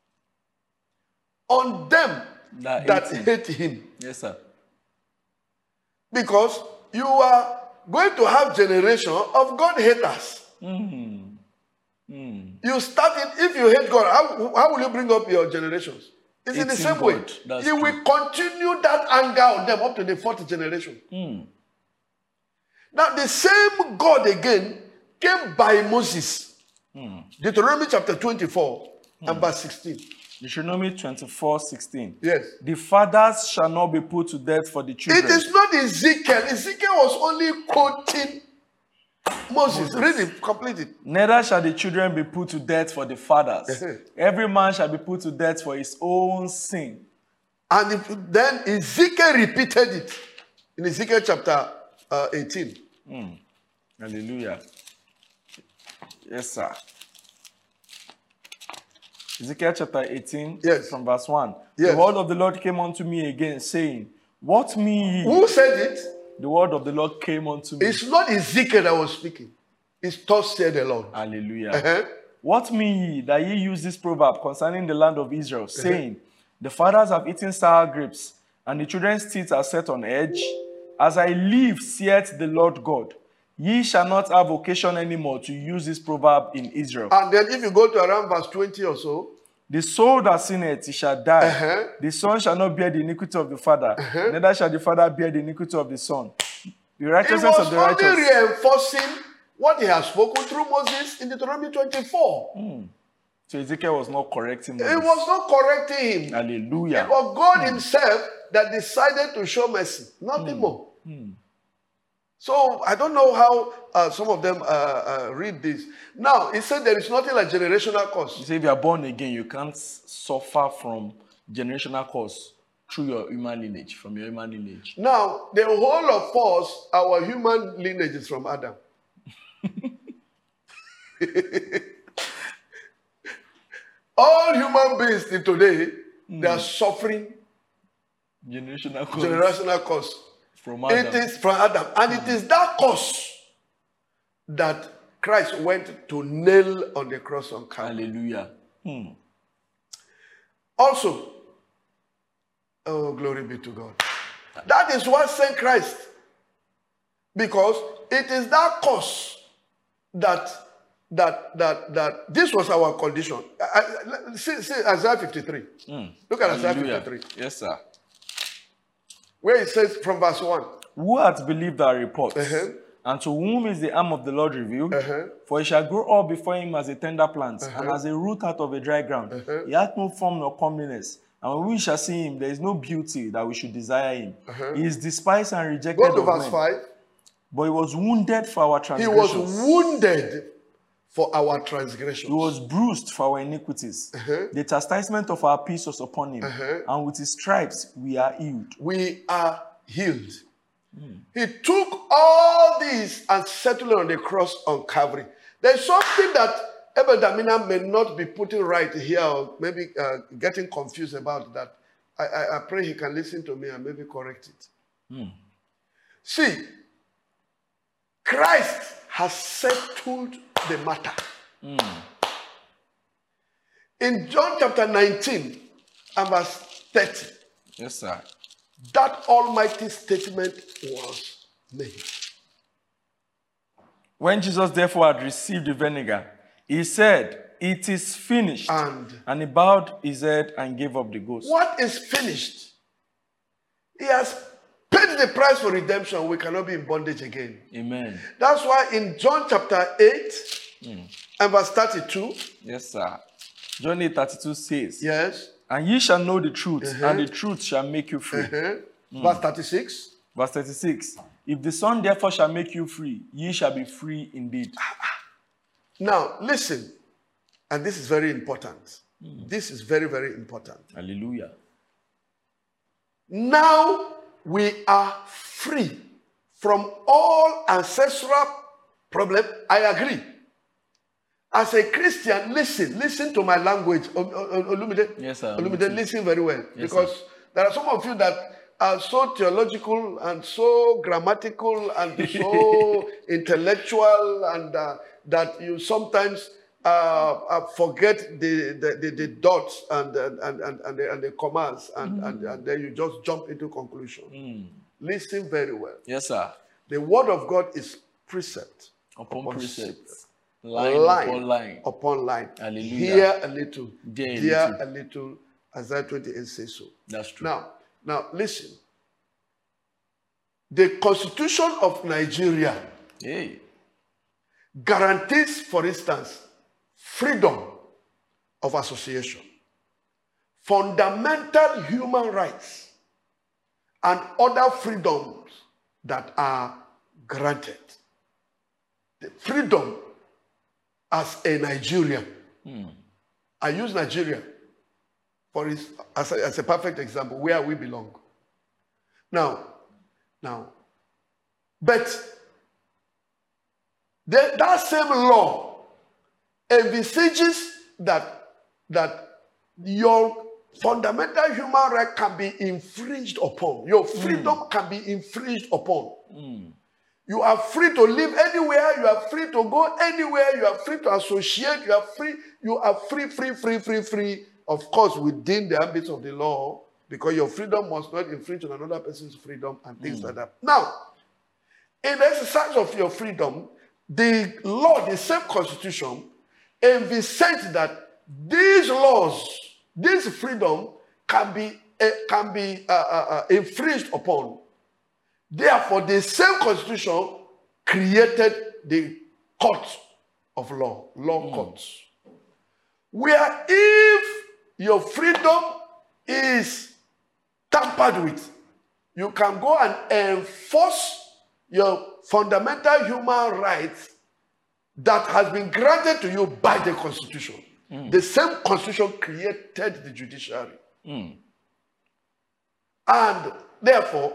On them that hate him. Yes, sir. Because you are going to have generation of God haters. You start it, if you hate God, how will you bring up your generations? It's in the Hating same way. God, that's You will continue that anger on them up to the fourth generation. Now, the same God again came by Moses. Deuteronomy chapter 24 and verse 16. Deuteronomy 24:16. Yes. The fathers shall not be put to death for the children. It is not Ezekiel. Ezekiel was only quoting Moses. Read it, complete it. Neither shall the children be put to death for the fathers. Every man shall be put to death for his own sin. And then Ezekiel repeated it in Ezekiel chapter 18. Hallelujah. Yes, sir. Ezekiel chapter 18, Yes. from verse 1. Yes. The word of the Lord came unto me again, saying, What mean ye? Who said it? The word of the Lord came unto me. It's not Ezekiel that was speaking. It's thus said the Lord. Hallelujah. What mean ye that ye use this proverb concerning the land of Israel, saying, The fathers have eaten sour grapes, and the children's teeth are set on edge? As I live, saith the Lord God, ye shall not have occasion anymore to use this proverb in Israel. And then if you go to around verse 20 or so, The soul that sinneth, he shall die. The son shall not bear the iniquity of the father, neither shall the father bear the iniquity of the son. The he righteousness was of the only righteous. reinforcing what he has spoken through Moses in Deuteronomy 24. So Ezekiel was not correcting He Moses. was not correcting him. Hallelujah. It was God himself that decided to show mercy. Nothing more. So I don't know how some of them read this. Now, he said there is nothing like generational curse. You say if you are born again, you can't suffer from generational curse through your human lineage, from your human lineage. Now, the whole of us, our human lineage is from Adam. All human beings till today, they are suffering Generational curse generational curse. from Adam. It is from Adam. And it is that curse that Christ went to nail on the cross on Calvary. Hallelujah. Also, oh, glory be to God. That is what sent Christ. Because it is that curse that this was our condition. See Isaiah 53. Look at Isaiah Hallelujah. 53. Yes, sir. Where it says from verse 1. Who hath believed our reports? Uh-huh. And to whom is the arm of the Lord revealed? For he shall grow up before him as a tender plant, and as a root out of a dry ground. He hath no form nor comeliness. And when we shall see him, there is no beauty that we should desire him. He is despised and rejected Go to of verse men. 5. But he was wounded for our He transgressions. was wounded for our transgressions. He was bruised for our iniquities. The chastisement of our peace was upon him. And with his stripes we are healed. We are healed. He took all these and settled it on the cross on Calvary. There's something that Abel Damina may not be putting right here, or maybe getting confused about that. I pray he can listen to me and maybe correct it. See, Christ has settled the matter. In John chapter 19 and verse 30, Yes, sir. that almighty statement was made. When Jesus therefore had received the vinegar, he said, "It is finished." And he bowed his head and gave up the ghost. what is finished? He has paid the price for redemption. We cannot be in bondage again. Amen. That's why in John chapter 8 and verse 32, Yes, sir. John 8:32 says, yes, "And ye shall know the truth, and the truth shall make you free." verse 36, Verse 36, "If the Son therefore shall make you free, ye shall be free indeed." now listen, and this is very important. This is very, very important. Hallelujah. Now we are free from all ancestral problem. I agree. As a Christian, listen to my language. Olumide, Yes, sir. Olumide, listen very well. Yes, because there are some of you that are so theological and so grammatical and so intellectual, and that you sometimes forget the dots and the commas, and then you just jump into conclusion. Listen very well. Yes, sir. The word of God is precept Upon precept. precept. Line Line upon line. upon line. Hallelujah. Here a little, There a a little. Isaiah 28 says so. That's true. Now listen. The Constitution of Nigeria Hey. guarantees, for instance, freedom of association, fundamental human rights, and other freedoms that are granted. The freedom as a Nigerian. I use Nigeria as a perfect example where we belong. Now, but that same law envisages that your fundamental human right can be infringed upon. Your freedom can be infringed upon. You are free to live anywhere. You are free to go anywhere. You are free to associate. You are free. You are free. Of course, within the ambit of the law, because your freedom must not infringe on another person's freedom and things like that. Now, in the exercise of your freedom, the law, the same constitution, envisages that these laws, this freedom can be infringed upon. Therefore, the same constitution created the court of law courts. Where if your freedom is tampered with, you can go and enforce your fundamental human rights that has been granted to you by the Constitution. The same Constitution created the judiciary. And therefore,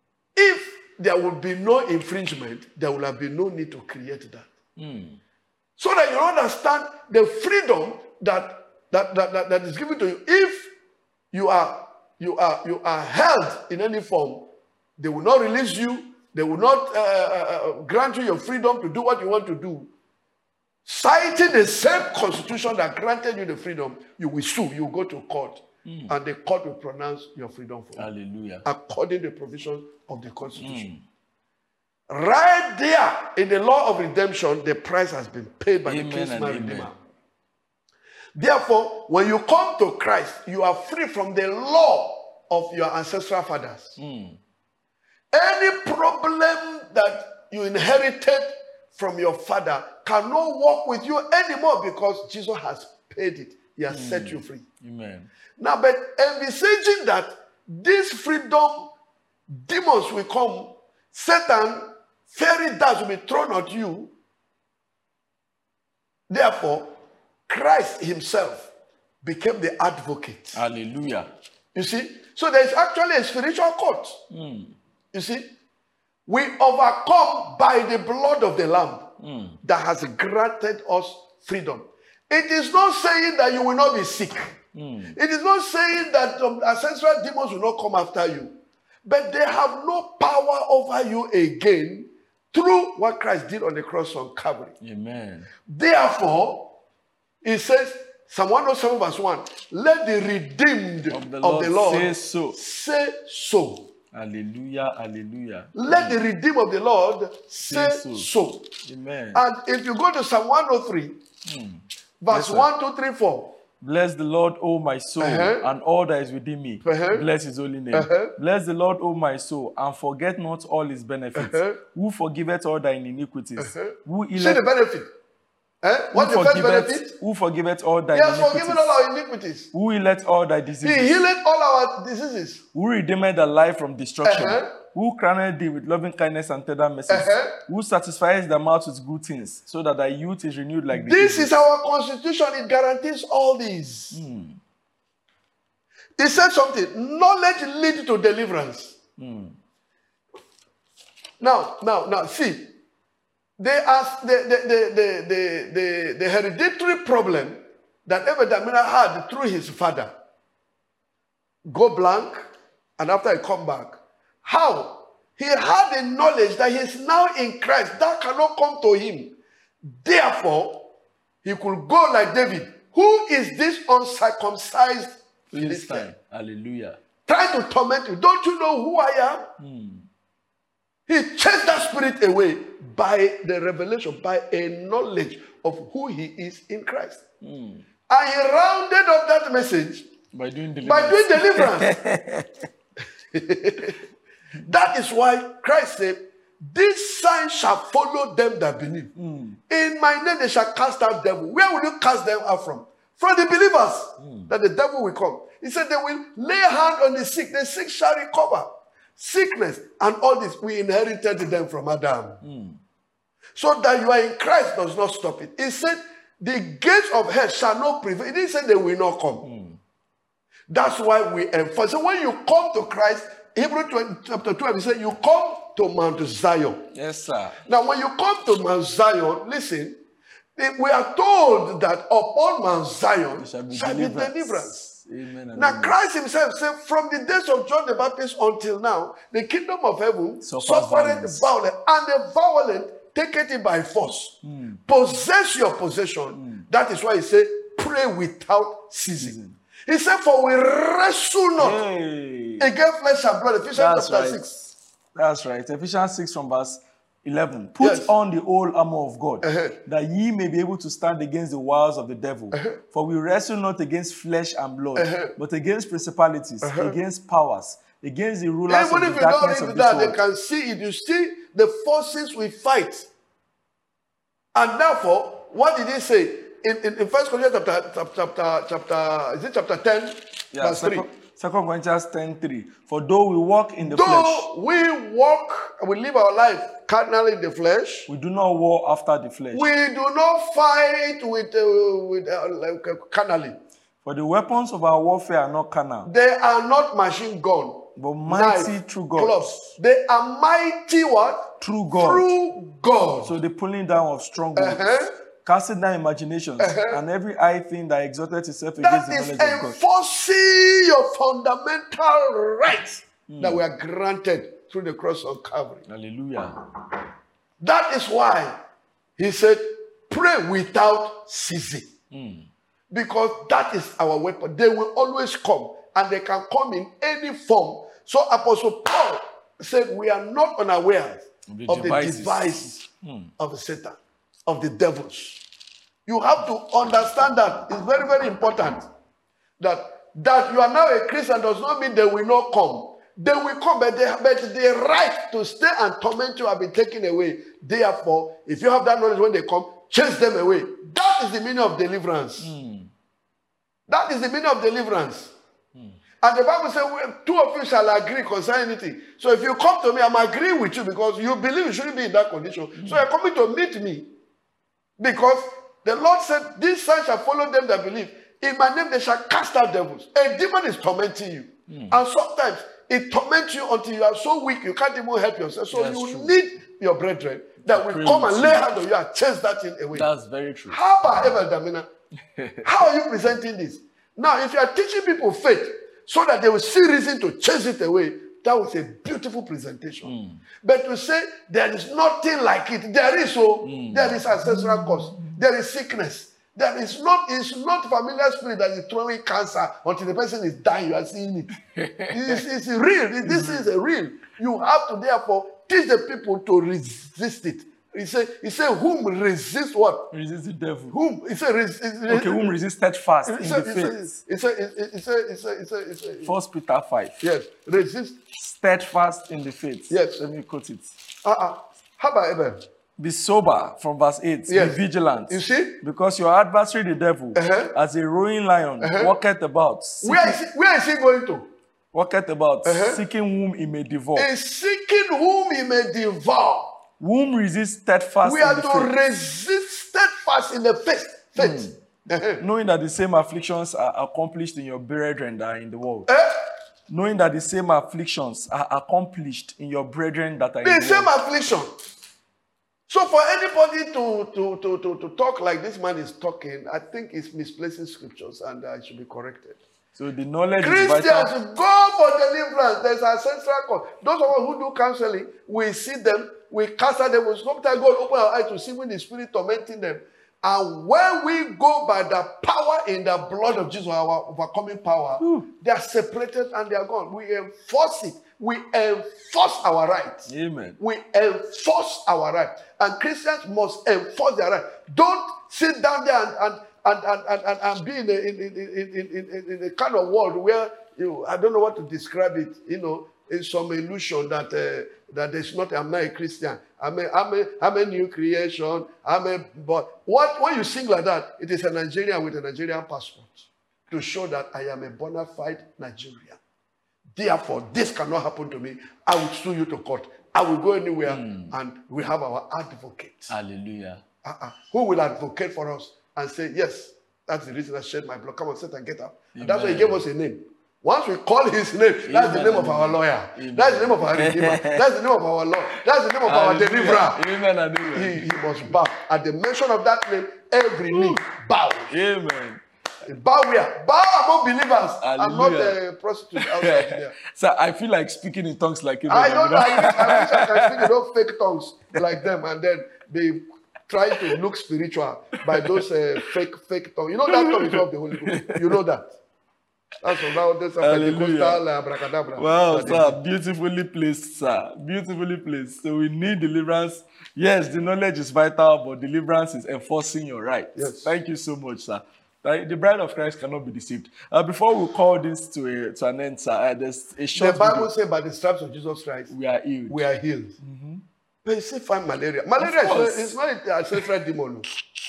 if there would be no infringement, there would have been no need to create that. So that you understand the freedom that is given to you. If you are held in any form, they will not release you. They will not grant you your freedom to do what you want to do. Citing the same constitution that granted you the freedom, you will sue. You will go to court. And the court will pronounce your freedom for you. Hallelujah. According to the provisions of the constitution. Right there in the law of redemption, the price has been paid by the kinsman redeemer. Therefore, when you come to Christ, you are free from the law of your ancestral fathers. Any problem that you inherited from your father cannot walk with you anymore because Jesus has paid it. He has set you free. Amen. Now, but envisaging that this freedom, demons will come, Satan, fairy dust will be thrown at you. Therefore, Christ himself became the advocate. Hallelujah. You see? So there's actually a spiritual court. You see? We overcome by the blood of the Lamb that has granted us freedom. It is not saying that you will not be sick. It is not saying that ancestral demons will not come after you. But they have no power over you again through what Christ did on the cross on Calvary. Amen. Therefore, it says, Psalm 107 verse 1, let the redeemed of the Lord say so. Say so. Hallelujah, hallelujah. Let the redeemed of the Lord say so. Amen. And if you go to Psalm 103, verse 1, 2, 3, 4. Bless the Lord, O my soul, and all that is within me. Bless his holy name. Bless the Lord, O my soul, and forget not all his benefits. Who forgiveth all thine iniquities? Who See the benefit? What's the first benefit? Who forgiveth all thy iniquities? He has iniquities? forgiven all our iniquities. Who healeth all thy diseases? He healed all our diseases. Who redeemed thy life from destruction? Who crowned thee with loving kindness and tender mercies? Who satisfies thy mouth with good things, so that thy youth is renewed like the This is our constitution. It guarantees all these. It said something. Knowledge leads to deliverance. Now, see. The hereditary problem that Ebed-Damina had through his father go blank, and after he come back, how? He had the knowledge that he is now in Christ. That cannot come to him. Therefore, he could go like David. Who is this uncircumcised Philistine? Hallelujah. Trying to torment you. Don't you know who I am? He chased that spirit away by the revelation, by a knowledge of who he is in Christ. And he rounded up that message by doing deliverance. That is why Christ said, this sign shall follow them that believe. In my name they shall cast out devils. Where will you cast them out from? From the believers, that the devil will come. He said they will lay hand on the sick shall recover. Sickness and all this, we inherited them from Adam. So that you are in Christ does not stop it. He said, the gates of hell shall not prevail. He didn't say they will not come. That's why we emphasize. So when you come to Christ, Hebrews chapter 12, he said, you come to Mount Zion. Yes, sir. Now, when you come to Mount Zion, listen, we are told that upon Mount Zion shall be deliverance. Amen. Now, Christ himself said, from the days of John the Baptist until now, the kingdom of heaven suffered violence, and the violent take it by force. Possess your possession. That is why he said, pray without ceasing. He said, for we wrestle not against flesh and blood. Ephesians chapter 6. That's right. Ephesians 6 from verse 11. Put on the whole armor of God, that ye may be able to stand against the wiles of the devil. For we wrestle not against flesh and blood, but against principalities, against powers, against the rulers of the darkness of this world. They can see it. You see the forces we fight. And therefore, what did he say? In 1 Corinthians chapter 10, verse 3. 2 Corinthians 10:3. For though we walk in the flesh, we live our life carnally in the flesh. We do not war after the flesh. We do not fight with carnally. For the weapons of our warfare are not carnal. They are not machine gun, but mighty through God. Gloves. They are mighty what? Through God. Through God. So the pulling down of strongholds. Casting down imaginations and every high thing that exalted itself against That the is knowledge of God. enforcing your fundamental rights that were granted through the cross of Calvary. Hallelujah. That is why he said, pray without ceasing. Because that is our weapon. They will always come, and they can come in any form. So Apostle Paul said, we are not unaware of the devices of Satan, of the devils. You have to understand that. It's very, very important that you are now a Christian does not mean they will not come. They will come, but the right to stay and torment you have been taken away. Therefore, if you have that knowledge when they come, chase them away. That is the meaning of deliverance. That is the meaning of deliverance. And the Bible says, two of you shall agree concerning anything. So if you come to me, I'm agreeing with you because you believe you shouldn't be in that condition. So you're coming to meet me. Because the Lord said, these signs shall follow them that believe. In my name they shall cast out devils. A demon is tormenting you. And sometimes it torments you until you are so weak you can't even help yourself. So That's you true. need your brethren that will come and lay hands on you and chase that thing away. That's very true. How about Abel Damina? How are you presenting this? Now, if you are teaching people faith so that they will see reason to chase it away, that was a beautiful presentation. But to say there is nothing like it, there is there is ancestral cause, there is sickness. It's not familiar spirit that is throwing cancer until the person is dying. You are seeing it. It's real. This is a real. You have to therefore teach the people to resist it. He said, whom resist what? Resist the devil. Whom? He said, Okay, whom resist steadfast in the faith. 1 Peter 5. Yes, resist. Steadfast in the faith. Yes. Let me quote it. How about Abel? Be sober from verse 8. Yes. Be vigilant. You see? Because your adversary, the devil, as a roaring lion, walketh about. Where is he going to? Walketh about, seeking whom he may devour. Is seeking whom he may devour. Whom resist steadfast We in are the to faith. resist steadfast in the faith. Knowing that the same afflictions are accomplished in your brethren that are in the world. Knowing that the same afflictions are accomplished in your brethren that are in the world. The same affliction. So for anybody to talk like this man is talking, I think it's misplacing scriptures and it should be corrected. So the knowledge is Christians vital. go for deliverance. There's ancestral cause. Those of us who do counseling, we see them, we cast out them. Sometimes God open our eyes to see when the spirit tormenting them. And when we go by the power in the blood of Jesus, our overcoming power, they are separated and they are gone. We enforce it. We enforce our rights. Amen. We enforce our rights. And Christians must enforce their rights. Don't sit down there and be in a kind of world where I don't know what to describe it, in some illusion that there's not, I'm not a Christian. I'm a new creation. But when you sing like that, it is a Nigerian with a Nigerian passport to show that I am a bona fide Nigerian. Therefore, this cannot happen to me. I will sue you to court. I will go anywhere and we have our advocate. Hallelujah. Who will advocate for us and say, yes, that's the reason I shed my blood. Come on, sit and get up. And that's why he gave us a name. Once we call his name, that's the name of our lawyer. That's the name of our redeemer. That's the name of our Lord. That's the name of our deliverer. Amen. He must bow. At the mention of that name, every knee bows. Amen. Bow where? Bow among believers. I'm not Hallelujah. a prostitute outside there. So I feel like speaking in tongues like I don't know. I wish I can speak in those fake tongues like them and then be trying to look spiritual by those fake tongues. You know that tongue is of the Holy Ghost. You know that. That's about this Pentecostal abracadabra. Wow, sir, beautifully placed, sir. Beautifully placed. So we need deliverance. Yes, the knowledge is vital, but deliverance is enforcing your rights. Yes. Thank you so much, sir. The bride of Christ cannot be deceived. Before we call this to an end, sir, there's a short The Bible video. says by the stripes of Jesus Christ, We are healed. we are healed. But you still find malaria. Malaria course. is not an ancestral demon.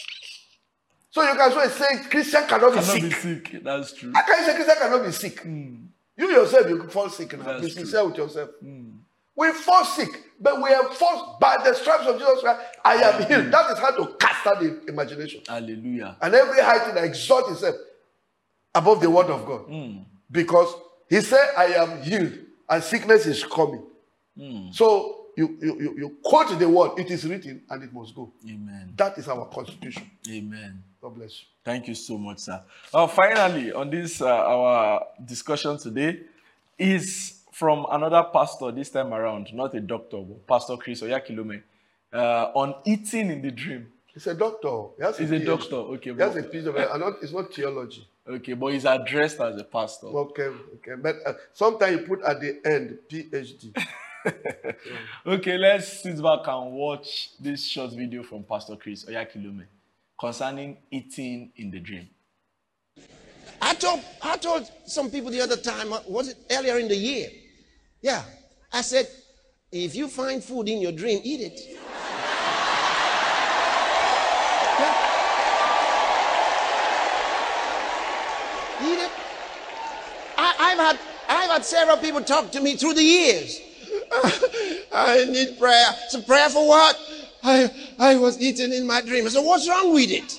So you can say Christian cannot be sick. sick. That's true. How can you say Christian cannot be sick? You yourself, you fall sick now. That's Be true. sincere with yourself. We fall sick, but we are forced by the stripes of Jesus Christ. I am healed. That is how to cast out the imagination. Hallelujah. And every high thing that exalts itself above the word of God. Because he said, I am healed, and sickness is coming. So you quote the word, it is written, and it must go. Amen. That is our constitution. Amen. God bless you. Thank you so much, sir. Finally, on this, our discussion today is from another pastor this time around, not a doctor, but Pastor Chris Oyakhilome, on eating in the dream. He's a doctor. He's a doctor, okay. He has a PhD, it's not theology. Okay, but he's addressed as a pastor. Okay. But sometimes you put at the end, PhD. Okay, let's sit back and watch this short video from Pastor Chris Oyakhilome concerning eating in the dream. I told some people the other time, was it earlier in the year? Yeah. I said, if you find food in your dream, eat it. Yeah. Eat it. I've had several people talk to me through the years. I need prayer. So prayer for what? I was eating in my dream. I said, what's wrong with it?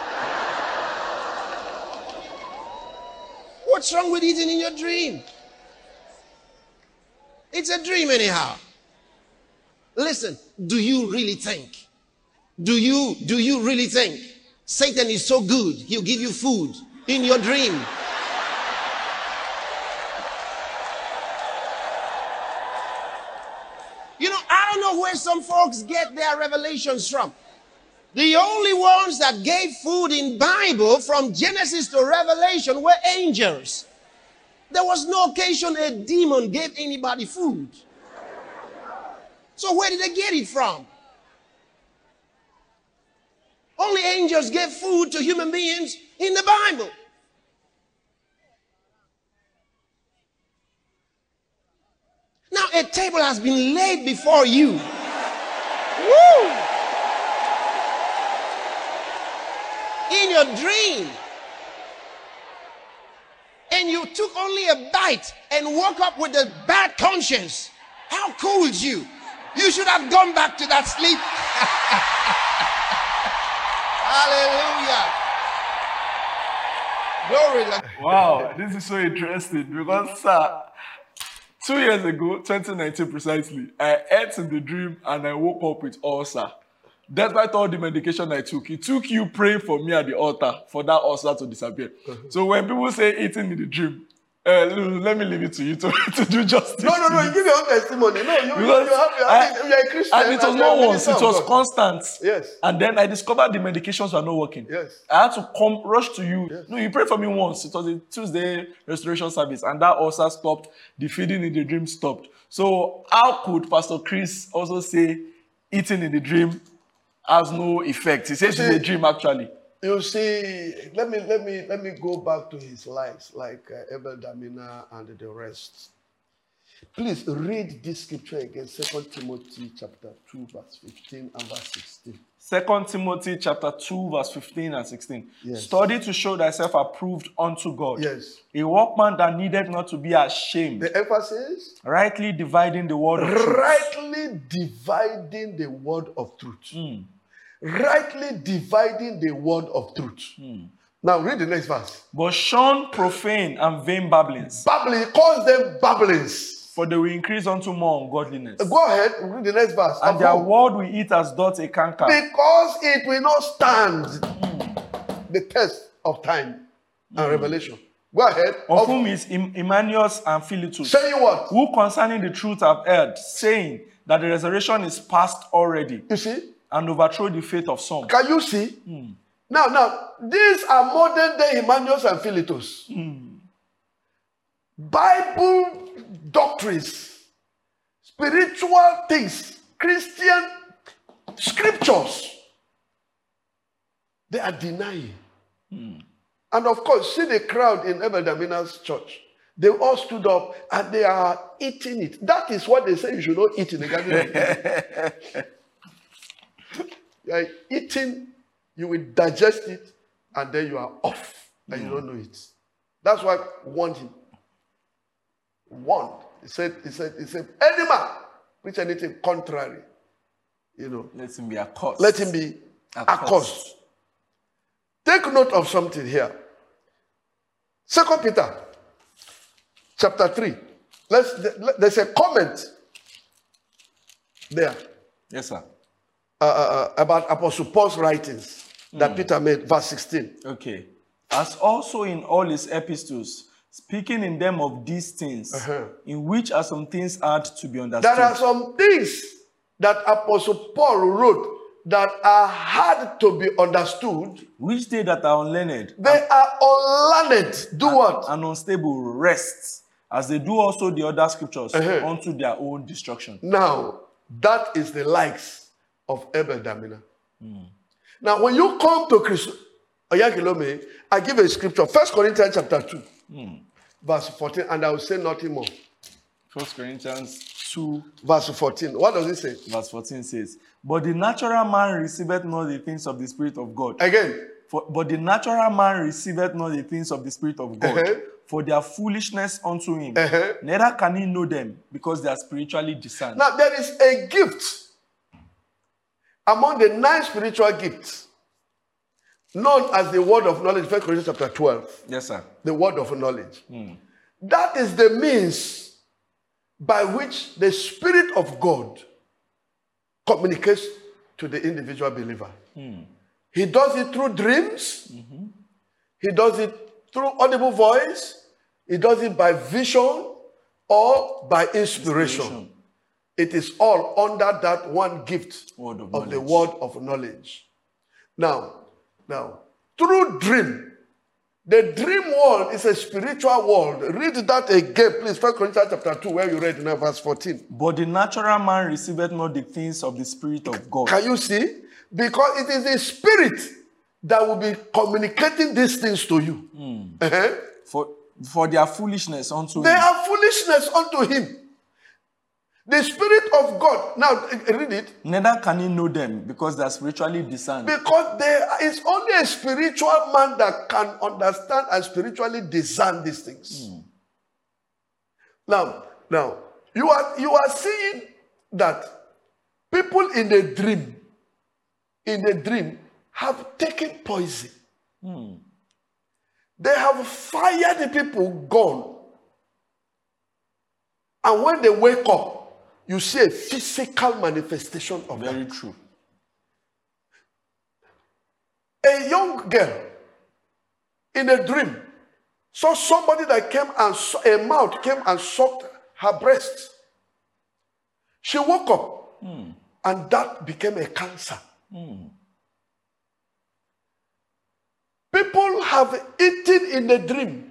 What's wrong with eating in your dream? It's a dream anyhow. Listen, do you really think? Do you really think Satan is so good he'll give you food in your dream? You know, I don't know where some folks get their revelations from. The only ones that gave food in Bible from Genesis to Revelation were angels. There was no occasion a demon gave anybody food. So where did they get it from? Only angels gave food to human beings in the Bible. Now a table has been laid before you. Woo! In your dream. And you took only a bite and woke up with a bad conscience. How could you? You should have gone back to that sleep. Hallelujah. Glory. Wow, this is so interesting because 2 years ago, 2019 precisely, I ate in the dream and I woke up with ulcer. Despite all the medication I took, it took you praying for me at the altar for that ulcer to disappear. So when people say eating in the dream, let me leave it to you to do justice. No, you give your own testimony. No, you're a Christian. And it was not once, it was constant. Yes. And then I discovered the medications were not working. Yes. I had to rush to you. Yes. No, you prayed for me once. It was a Tuesday restoration service, and that ulcer stopped. The feeding in the dream stopped. So how could Pastor Chris also say eating in the dream has no effect? He says it's a dream actually. You see, let me go back to his lives, like Abel Damina and the rest. Please read this scripture again, 2 Timothy chapter 2, verse 15 and verse 16. 2 Timothy chapter 2, verse 15 and 16. Yes. Study to show thyself approved unto God. Yes. A workman that needed not to be ashamed. The emphasis? Rightly dividing the word of truth. Rightly dividing the word of truth. Rightly dividing the word of truth. Now read the next verse. But shun profane and vain babblings. Babbling, calls them babblings. For they will increase unto more ungodliness. Go ahead, read the next verse. And their word will eat as doth a canker. Because it will not stand the test of time and revelation. Go ahead. Of whom is Emmanuel and Philetus. Saying what? Who concerning the truth have erred, saying that the resurrection is past already. You see? And overthrow the faith of some. Can you see? Now, these are modern day Emmanuel and Philetus. Bible doctrines, spiritual things, Christian scriptures, they are denying. And of course, see the crowd in Abel Damina's church. They all stood up and they are eating it. That is what they say you should not eat in the Garden of Eden. You are eating, you will digest it, and then you are off, and you don't know it. That's why I warned him. Warned. He said, any man preach anything contrary, let him be accursed. Let him be accursed. Take note of something here. 2 Peter chapter 3. There's a comment there. Yes, sir. About Apostle Paul's writings that Peter made, verse 16. Okay. As also in all his epistles, speaking in them of these things, in which are some things hard to be understood. There are some things that Apostle Paul wrote that are hard to be understood. Which they that are unlearned, They are unlearned. Do what? and unstable rest, as they do also the other scriptures, unto their own destruction. Now, that is the likes of Abel Damina. Now, when you come to Christ, Oyakilome, I give a scripture, 1 Corinthians chapter 2, verse 14, and I will say nothing more. 1 Corinthians 2, verse 14. What does it say? verse 14 says, But the natural man receiveth not the things of the Spirit of God. Again. But the natural man receiveth not the things of the Spirit of God, for their foolishness unto him. Neither can he know them, because they are spiritually discerned. Now, there is a gift among the 9 spiritual gifts known as the word of knowledge, 1 Corinthians chapter 12. Yes, sir. The word of knowledge. That is the means by which the Spirit of God communicates to the individual believer. He does it through dreams. He does it through audible voice. He does it by vision or by inspiration. It is all under that one gift of the word of knowledge. Now, through dream, the dream world is a spiritual world. Read that again, please. 1 Corinthians chapter 2, where you read now, verse 14. But the natural man receiveth not the things of the Spirit of God. Can you see? Because it is the Spirit that will be communicating these things to you. For their foolishness unto him. They are foolishness unto him. The Spirit of God, now read it. Neither can he know them, because they are spiritually discerned. Because there is only a spiritual man that can understand and spiritually discern these things. Now, you are seeing that people in the dream have taken poison. They have fired the people, gone. And when they wake up, you see a physical manifestation of Very that. true. A young girl in a dream saw somebody that came and a mouth came and sucked her breast. She woke up and that became a cancer. People have eaten in the dream.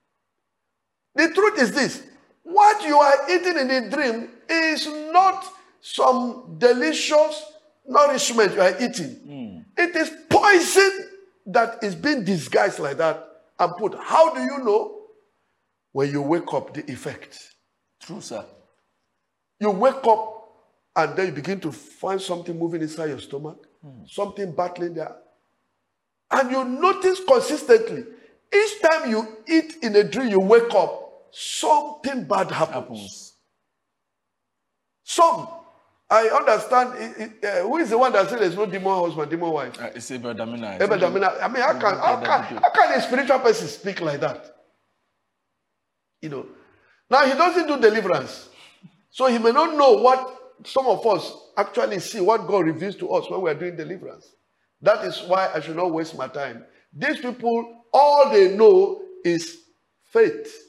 The truth is this: what you are eating in the dream is not some delicious nourishment you are eating. It is poison that is being disguised like that and put. How do you know? When you wake up, the effect. True, sir. You wake up and then you begin to find something moving inside your stomach, something battling there. And you notice consistently, each time you eat in a dream, you wake up, something bad happens. Some, I understand, who is the one that said there's no demon husband, demon wife? It's Abel Damina. Abel Damina. I mean, how can a spiritual person speak like that? You know. Now, he doesn't do deliverance. So he may not know what some of us actually see, what God reveals to us when we are doing deliverance. That is why I should not waste my time. These people, all they know is faith.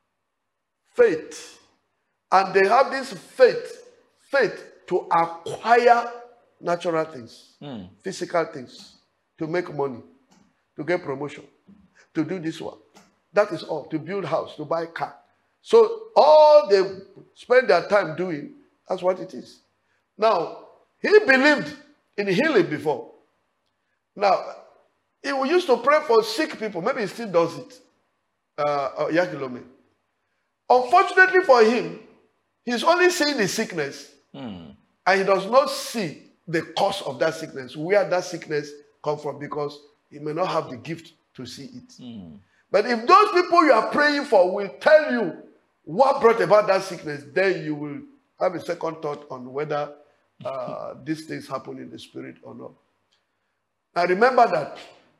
Faith. And they have this faith to acquire natural things, physical things, to make money, to get promotion, to do this one. That is all. To build house, to buy car. So all they spend their time doing, that's what it is. Now, he believed in healing before. Now, he used to pray for sick people. Maybe he still does it. Yakilome. Unfortunately for him, he's only seeing the sickness. And he does not see the cause of that sickness, where that sickness comes from, because he may not have the gift to see it. But if those people you are praying for will tell you what brought about that sickness, then you will have a second thought on whether these things happen in the spirit or not. Now remember that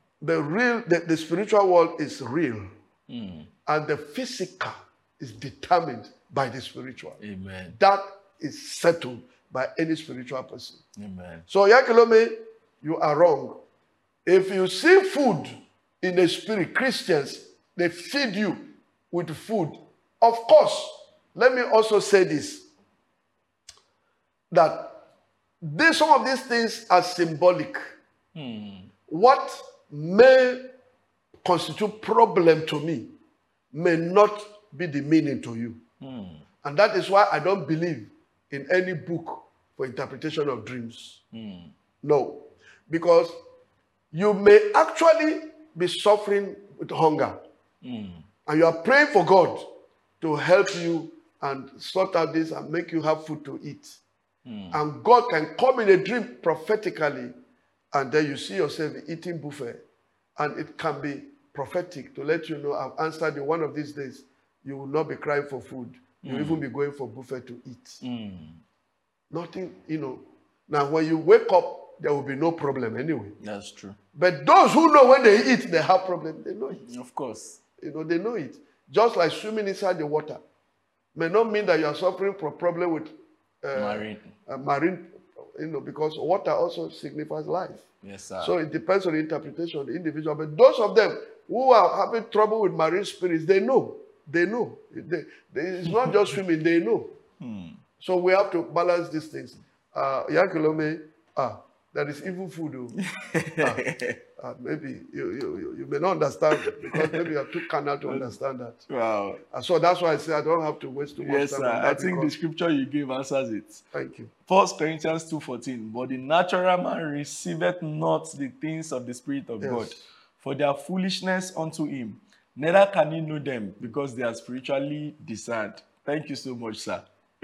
the spiritual world is real, and the physical is determined by the spiritual. Amen. That is settled. by any spiritual person. Amen. So, Yakilome, you are wrong. If you see food in the spirit, Christians, they feed you with food. Of course, let me also say this, that some of these things are symbolic. What may constitute problem to me may not be the meaning to you. And that is why I don't believe in any book for interpretation of dreams. No. Because you may actually be suffering with hunger. And you are praying for God to help you and sort out this and make you have food to eat. And God can come in a dream prophetically, and then you see yourself eating buffet. And it can be prophetic to let you know, I've answered you one of these days. You will not be crying for food. You'll even be going for buffet to eat. Nothing, Now, when you wake up, there will be no problem anyway. That's true. But those who know when they eat, they have problem. They know it. Of course. They know it. Just like swimming inside the water. May not mean that you are suffering from problem with marine, because water also signifies life. Yes, sir. So it depends on the interpretation of the individual. But those of them who are having trouble with marine spirits, they know. They know. It's not just swimming, they know. So we have to balance these things. Yakilome, there is evil food. Maybe you may not understand because maybe you are too carnal to understand that. Wow. So that's why I say I don't have to waste too much time. Yes, sir. I think the scripture you gave answers it. Thank you. 1 Corinthians 2:14. But the natural man receiveth not the things of the Spirit of God, for they are foolishness unto him. Neither can he know them because they are spiritually discerned. Thank you so much, sir.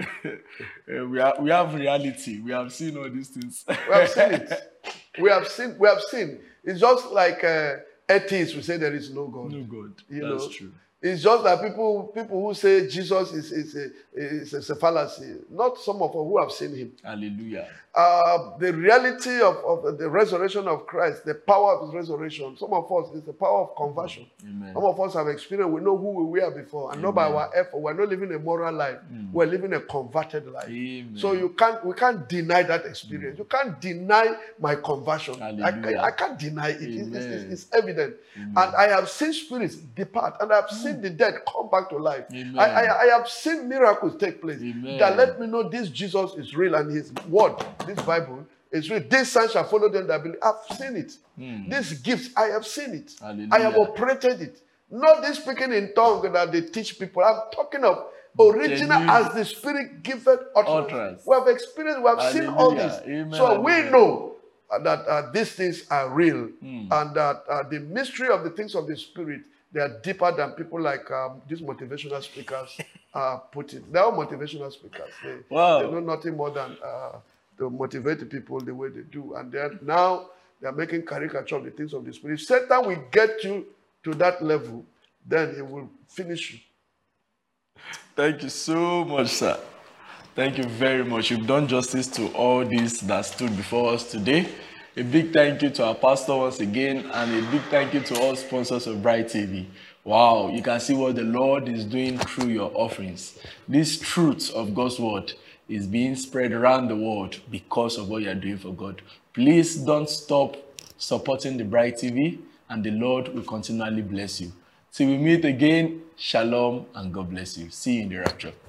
We have reality. We have seen all these things. We have seen it. We have seen. It's just like atheists who say there is no God. No God. That's true. It's just that people who say Jesus is a fallacy. Not some of us who have seen him. Hallelujah. The reality of the resurrection of Christ, the power of his resurrection, some of us, is the power of conversion. Amen. Some of us have experienced, we know who we were before, and not by our effort. We're not living a moral life. We're living a converted life. Amen. So we can't deny that experience. You can't deny my conversion. I can't deny it. It's evident. Amen. And I have seen spirits depart, and I have seen the dead come back to life. I have seen miracles take place. Amen. That let me know this Jesus is real, and his word, this Bible, is real. This sign shall follow them that believe. I've seen it. These gifts, I have seen it. Hallelujah. I have operated it. Not this speaking in tongues that they teach people. I'm talking of original as the Spirit giveth utterance. We have experienced, we have seen all this. Amen. So we know that these things are real, and that the mystery of the things of the Spirit, they are deeper than people like these motivational speakers put it. They are motivational speakers. They know nothing more than to motivate the people the way they do. And now they are making caricature of the things of the Spirit. If Satan will get you to that level, then he will finish you. Thank you so much, sir. Thank you very much. You've done justice to all this that stood before us today. A big thank you to our pastor once again, and a big thank you to all sponsors of Bright TV. Wow, you can see what the Lord is doing through your offerings. This truth of God's word is being spread around the world because of what you are doing for God. Please don't stop supporting the Bright TV, and the Lord will continually bless you. Till we meet again, shalom and God bless you. See you in the rapture.